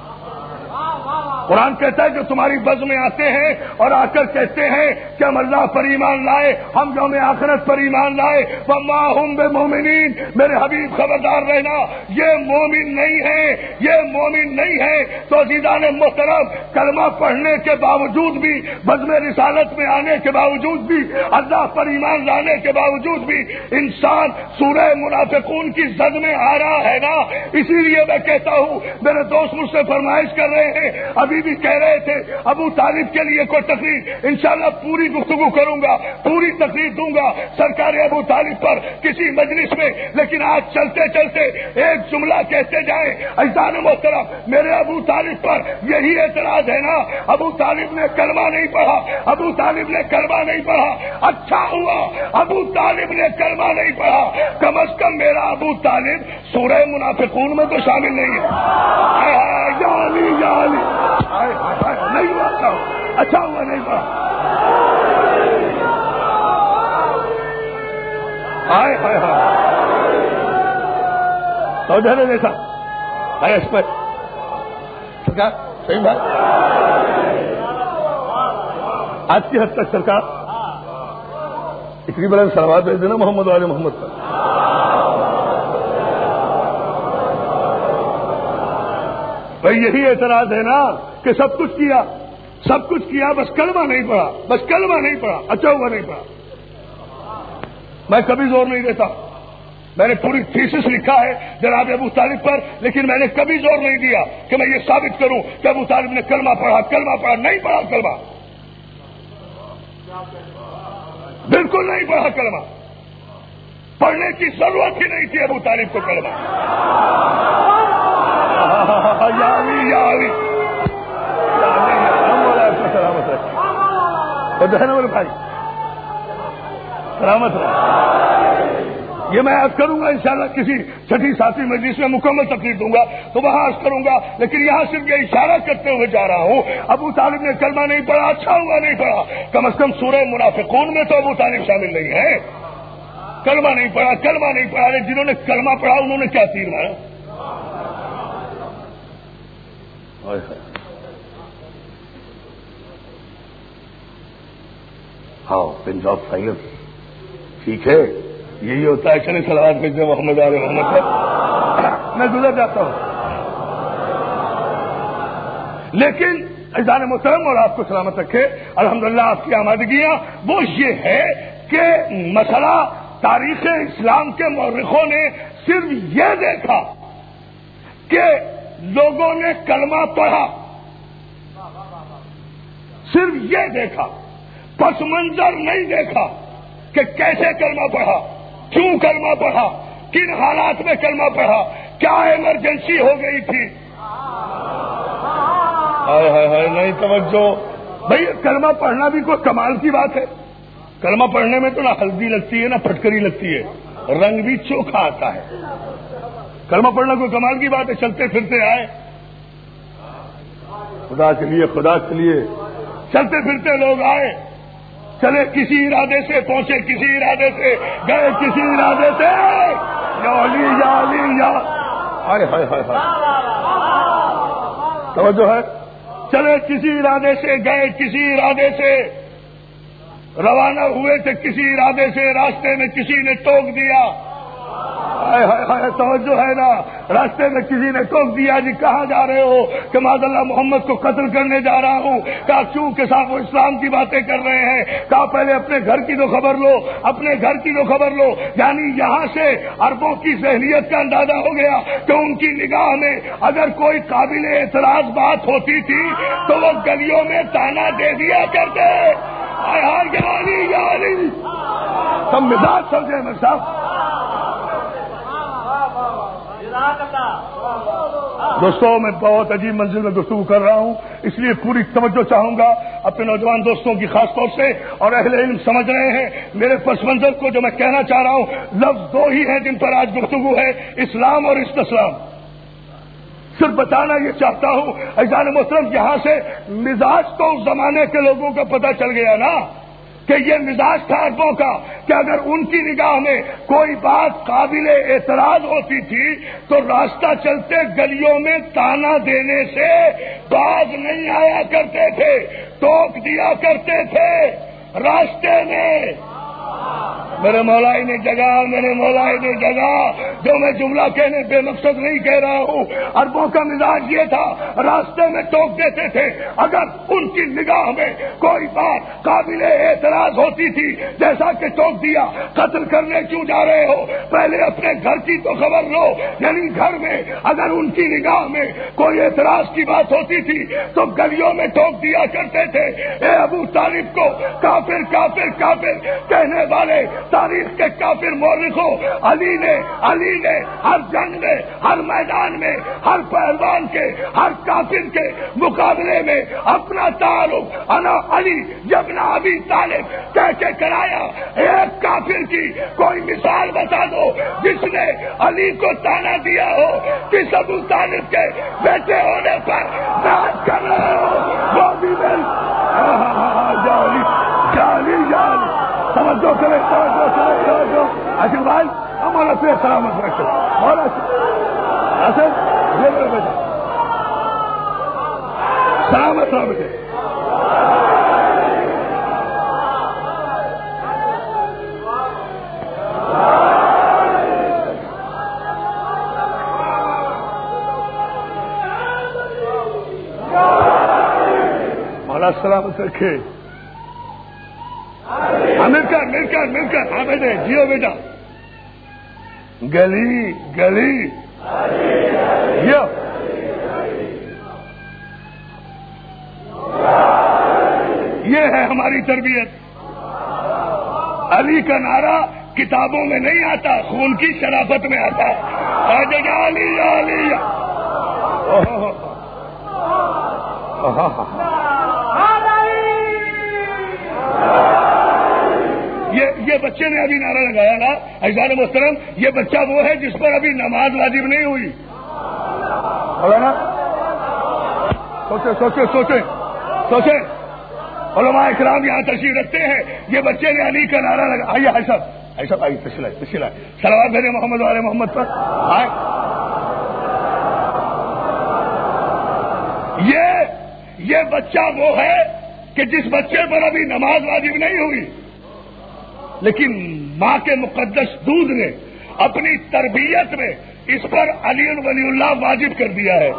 قرآن کہتا ہے جو تمہاری بز میں آتے ہیں اور آ کر کہتے ہیں کہ ہم اللہ پر ایمان لائے، ہم یوم آخرت پر ایمان لائے، وَمَا هُمْ بِمُؤْمِنِينَ، میرے حبیب خبردار رہنا یہ مومن نہیں ہے، یہ مومن نہیں ہے. تو عزیزان محترم، کلمہ پڑھنے کے باوجود بھی، بزم رسالت میں آنے کے باوجود بھی، اللہ پر ایمان لانے کے باوجود بھی انسان سورہ منافقون کی زد میں آ رہا ہے نا. اسی لیے میں کہتا ہوں، میرے دوست مجھ سے فرمائش کر رہے ہیں، ابھی بھی کہہ رہے تھے ابو طالب کے لیے کوئی تقریر، انشاءاللہ پوری گفتگو کروں گا، پوری تقریر دوں گا سرکار ابو طالب پر کسی مجلس میں. لیکن آج چلتے چلتے ایک جملہ کہتے جائیں. عزیزان محترم، میرے ابو طالب پر یہی اعتراض ہے نا، ابو طالب نے کلمہ نہیں پڑھا، ابو طالب نے کلمہ نہیں پڑھا. اچھا ہوا ابو طالب نے کلمہ نہیں پڑھا، کم از کم میرا ابو طالب سورہ منافقون میں تو شامل نہیں ہے. یا علی یا علی، نہیں ہوا. اچھا ہوا اچھا ہوا نہیں پڑھا. ہائے ہائے ہائے سوجھنے جیسا ہے اس پہ سرکار. صحیح بات آج کی حد تک سرکار اتنی بڑے سلوات بھیج دینا محمد والے محمد پر. بھائی یہی اعتراض ہے نا کہ سب کچھ کیا سب کچھ کیا بس کلمہ نہیں پڑھا، بس کلمہ نہیں پڑھا، اچھا ہوا نہیں پڑھا. میں کبھی زور نہیں دیتا، میں نے پوری تھیسس لکھا ہے جناب ابو طالب پر، لیکن میں نے کبھی زور نہیں دیا کہ میں یہ ثابت کروں کہ ابو طالب نے کلمہ پڑھا کلمہ پڑھا نہیں پڑھا کلمہ، بالکل نہیں پڑھا کلمہ. پڑھنے کی ضرورت ہی نہیں تھی ابو طالب کو کلمہ. یا علی یا علی سلامت رہے بھائی، سلامت رہے. یہ میں عرض کروں گا انشاءاللہ کسی چھٹی ساتویں مجلس میں مکمل تقریر دوں گا تو وہاں عرض کروں گا، لیکن یہاں صرف یہ اشارہ کرتے ہوئے جا رہا ہوں ابو طالب نے کلمہ نہیں پڑھا، اچھا ہوا نہیں پڑھا. کم از کم سورہ منافقون میں تو ابو طالب شامل نہیں ہے. کلمہ نہیں پڑھا کلمہ نہیں پڑھا. جنہوں نے کلمہ پڑھا انہوں نے کیا تیر مارا. ہاؤ پنس آف سائلنس ٹھیک ہے یہی ہوتا ہے. چلے صلوات بھیجتے محمد آل محمد پر. میں گزر جاتا ہوں. لیکن عزیزان محترم اور آپ کو سلامت رکھے الحمدللہ آپ کی آمادگیاں وہ یہ ہے کہ مسئلہ تاریخ اسلام کے مورخوں نے صرف یہ دیکھا کہ لوگوں نے کلمہ پڑھا, صرف یہ دیکھا, پس منظر نہیں دیکھا کہ کیسے کلمہ پڑھا, کیوں کلمہ پڑھا, کن حالات میں کلمہ پڑھا, کیا ایمرجنسی ہو گئی تھی. ہائے ہائے ہائے نہیں توجہ بھائی. کلمہ پڑھنا بھی کوئی کمال کی بات ہے. کلمہ پڑھنے میں تو نہ ہلدی لگتی ہے نہ پھٹکری لگتی ہے, رنگ بھی چوکھا آتا ہے. کلمہ پڑھنا کوئی کمال کی بات ہے. چلتے پھرتے آئے خدا کے لیے, خدا کے لیے چلتے پھرتے لوگ آئے, چلے کسی ارادے سے, پہنچے کسی ارادے سے, گئے کسی ارادے سے. یا علی یا علی یا ہائے ہائے ہائے ہائے توجہ ہے. چلے کسی ارادے سے, گئے کسی ارادے سے, روانہ ہوئے تھے کسی ارادے سے, راستے میں کسی نے ٹوک دیا. ہائے ہائے ہائے توجہ ہے نا. راستے میں کسی نے ٹوک دیا, جی کہاں جا رہے ہو؟ کہ معاذ اللہ محمد کو قتل کرنے جا رہا ہوں. کہا کیوں؟ کہ صاحب وہ اسلام کی باتیں کر رہے ہیں. کہا پہلے اپنے گھر کی تو خبر لو, اپنے گھر کی تو خبر لو. یعنی یہاں سے عربوں کی ذہنیت کا اندازہ ہو گیا کہ ان کی نگاہ میں اگر کوئی قابل اعتراض بات ہوتی تھی تو وہ گلیوں میں تانا دے دیا کرتے. ہائے ہائے یا علی یا علی. سب مزاج سمجھے میرے صاحب. دوستوں میں بہت عجیب منزل میں گفتگو کر رہا ہوں, اس لیے پوری توجہ چاہوں گا اپنے نوجوان دوستوں کی خاص طور سے. اور اہل علم سمجھ رہے ہیں میرے پس منظر کو. جو میں کہنا چاہ رہا ہوں لفظ دو ہی ہیں جن پر آج گفتگو ہے, اسلام اور استسلام. صرف بتانا یہ چاہتا ہوں عزیزان محترم, یہاں سے مزاج تو اس زمانے کے لوگوں کا پتہ چل گیا نا کہ یہ مزاج تھا عربوں کا کہ اگر ان کی نگاہ میں کوئی بات قابل اعتراض ہوتی تھی تو راستہ چلتے گلیوں میں تانا دینے سے باز نہیں آیا کرتے تھے, ٹوک دیا کرتے تھے راستے میں. میرے مولائی نے جگہ, میرے مولائی نے جگہ. جو میں جملہ کہنے بے مقصد نہیں کہہ رہا ہوں. عربوں کا مزاج یہ تھا, راستے میں ٹوک دیتے تھے. اگر ان کی نگاہ میں کوئی بات قابل اعتراض ہوتی تھی, جیسا کہ ٹوک دیا قتل کرنے کیوں جا رہے ہو, پہلے اپنے گھر کی تو خبر لو. یعنی گھر میں اگر ان کی نگاہ میں کوئی اعتراض کی بات ہوتی تھی تو گلیوں میں ٹوک دیا کرتے تھے. اے ابو طالب کو کافر کافر کافر کہنے والے تاریخ کے کافر مورخوں, علی نے علی نے ہر جنگ میں, ہر میدان میں, ہر پہلوان کے, ہر کافر کے مقابلے میں اپنا تعارف انا علی ابن ابی طالب کہہ کے کرایا. ایک کافر کی کوئی مثال بتا دو جس نے علی کو تانا دیا ہو, کس ابو طالب کے بیٹے ہونے پر بات کر رہے ہو وہ بھی جالی جالی جالی. توجہ کرے, توجہ کرے, توجہ. عاشق بھائی ہمارا پھر سلامت رکھے. اور یہ میرے بیٹا سلامت رکھے. مولا سلامت رکھے. مل کر مل کر مل کر ہاں بیٹے جیو بیٹا. گلی گلی جیو. یہ ہے ہماری تربیت. علی کا نعرہ کتابوں میں نہیں آتا, خون کی شرافت میں آتا ہے. علی علی یہ یہ بچے نے ابھی نعرہ لگایا نا عزیزان محترم, یہ بچہ وہ ہے جس پر ابھی نماز واجب نہیں ہوئی. مولانا سوچے سوچے سوچے سوچے علماء اکرام یہاں تشریف رکھتے ہیں. یہ بچے نے علی کا نعرہ لگا. آئیے بھائی صاحب, بھائی صاحب آئیے, تشریف لائے تشریف لائے. صلوات بھیجے محمد والے محمد پر. آئے. یہ یہ بچہ وہ ہے کہ جس بچے پر ابھی نماز واجب نہیں ہوئی, لیکن ماں کے مقدس دودھ نے اپنی تربیت میں اس پر علی ولی اللہ واجب کر دیا ہے.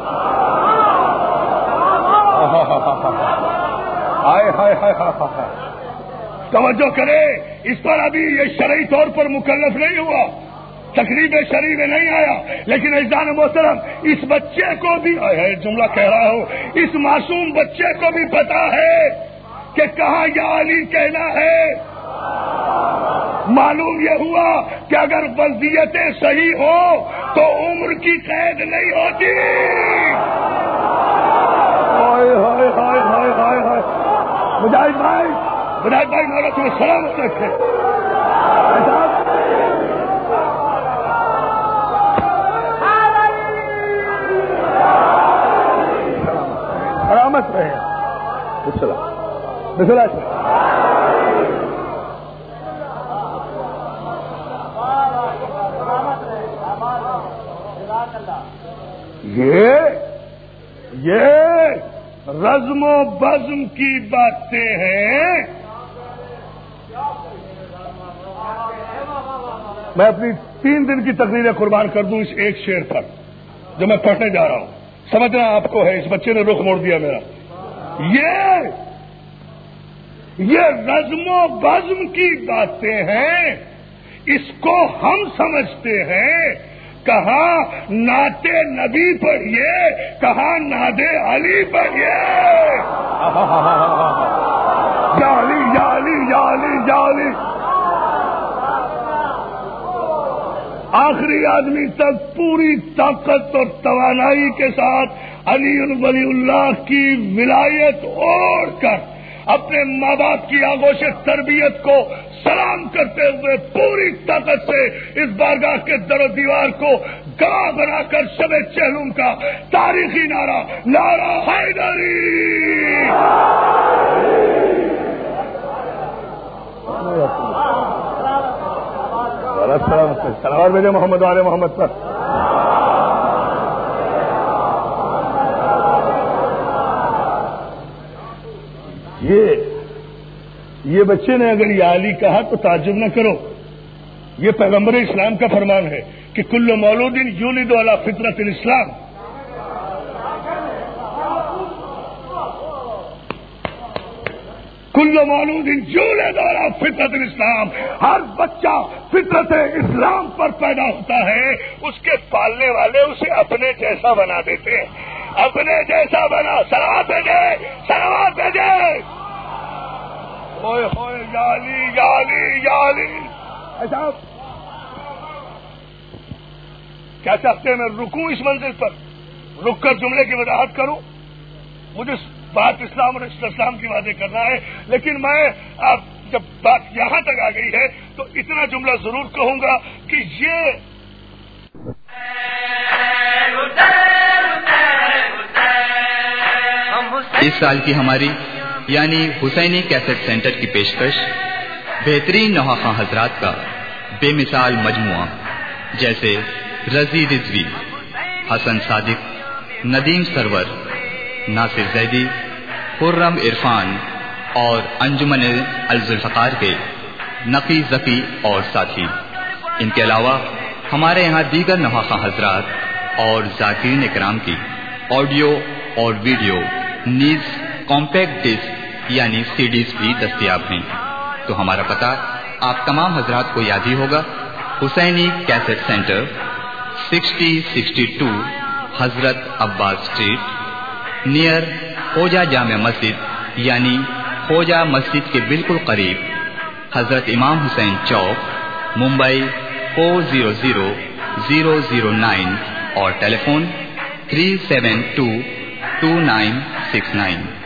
ہائے ہائے ہائے ہائے توجہ کرے, اس پر ابھی یہ شرعی طور پر مکلف نہیں ہوا, تقریب شرعی میں نہیں آیا, لیکن اجدان محترم اس بچے کو بھی ہے, جملہ کہہ رہا ہوں, اس معصوم بچے کو بھی پتا ہے کہ کہاں یا علی کہنا ہے. معلوم یہ ہوا کہ اگر وصیتیں صحیح ہو تو عمر کی قید نہیں ہوتی. ہائے ہائے ہائے ہائے ہائے ہائے مجاہد بھائی, مجاہد بھائی مولا تمہیں سلامت رکھے. سلامت رہے. بسم اللہ بسم اللہ. یہ یہ رزم و بزم کی باتیں ہیں. میں اپنی تین دن کی تقریر قربان کر دوں اس ایک شعر پر جو میں پڑھنے جا رہا ہوں. سمجھنا آپ کو ہے, اس بچے نے رخ موڑ دیا میرا. یہ یہ رزم و بزم کی باتیں ہیں, اس کو ہم سمجھتے ہیں. کہاں نعت نبی پڑھیے, کہاں ناد علی پڑھیے. یا علی یا علی یا علی یا علی. آخری آدمی تک پوری طاقت اور توانائی کے ساتھ علی ولی اللہ کی ولایت اوڑھ کر اپنے ماں باپ کی آغوش تربیت کو سلام کرتے ہوئے پوری طاقت سے اس بارگاہ کے در و دیوار کو گواہ بنا کر شب چہلم کا تاریخی نعرہ نعرہ حیدری. سلام بھیجے محمد والے محمد پر. یہ یہ بچے نے اگر یا علی کہا تو تعجب نہ کرو, یہ پیغمبر اسلام کا فرمان ہے کہ کل مولود یولد علی فطرت الاسلام. کل مولود یولد علی فطرت الاسلام, ہر بچہ فطرت اسلام پر پیدا ہوتا ہے. اس کے پالنے والے اسے اپنے جیسا بنا دیتے ہیں, اپنے جیسا بنا. سلامات بھیجے, سلامات بھیجے. ہوئے ہوئے یا علی یا علی یا علی. ایسا کیا چاہتے ہیں میں رکوں اس منزل پر, رک کر جملے کی وضاحت کروں؟ مجھے بات اسلام اور اسلام کی باتیں کرنا ہے, لیکن میں اب جب بات یہاں تک آ گئی ہے تو اتنا جملہ ضرور کہوں گا کہ یہ اس سال کی ہماری یعنی حسینی کیسٹ سینٹر کی پیشکش بہترین نوحہ حضرات کا بے مثال مجموعہ جیسے رضی رضوی, حسن صادق, ندیم سرور, ناصر زیدی, خرم عرفان اور انجمن الذوالفقار کے نقی ذکی اور ساتھی. ان کے علاوہ ہمارے یہاں دیگر نوحہ حضرات اور ذاکرین اکرام کی آڈیو اور ویڈیو نیز کمپیکٹ ڈسک یعنی سی ڈیز بھی دستیاب ہیں. تو ہمارا پتہ آپ تمام حضرات کو یاد ہی ہوگا, Husaini cassette centre, sixty sixty two Hazrat Abbas street, near خوجہ Jama Masjid یعنی خوجہ مسجد کے بالکل قریب, حضرت Imam Husain Chowk, Mumbai four zero zero zero zero nine, اور telephone three seven two two nine six nine.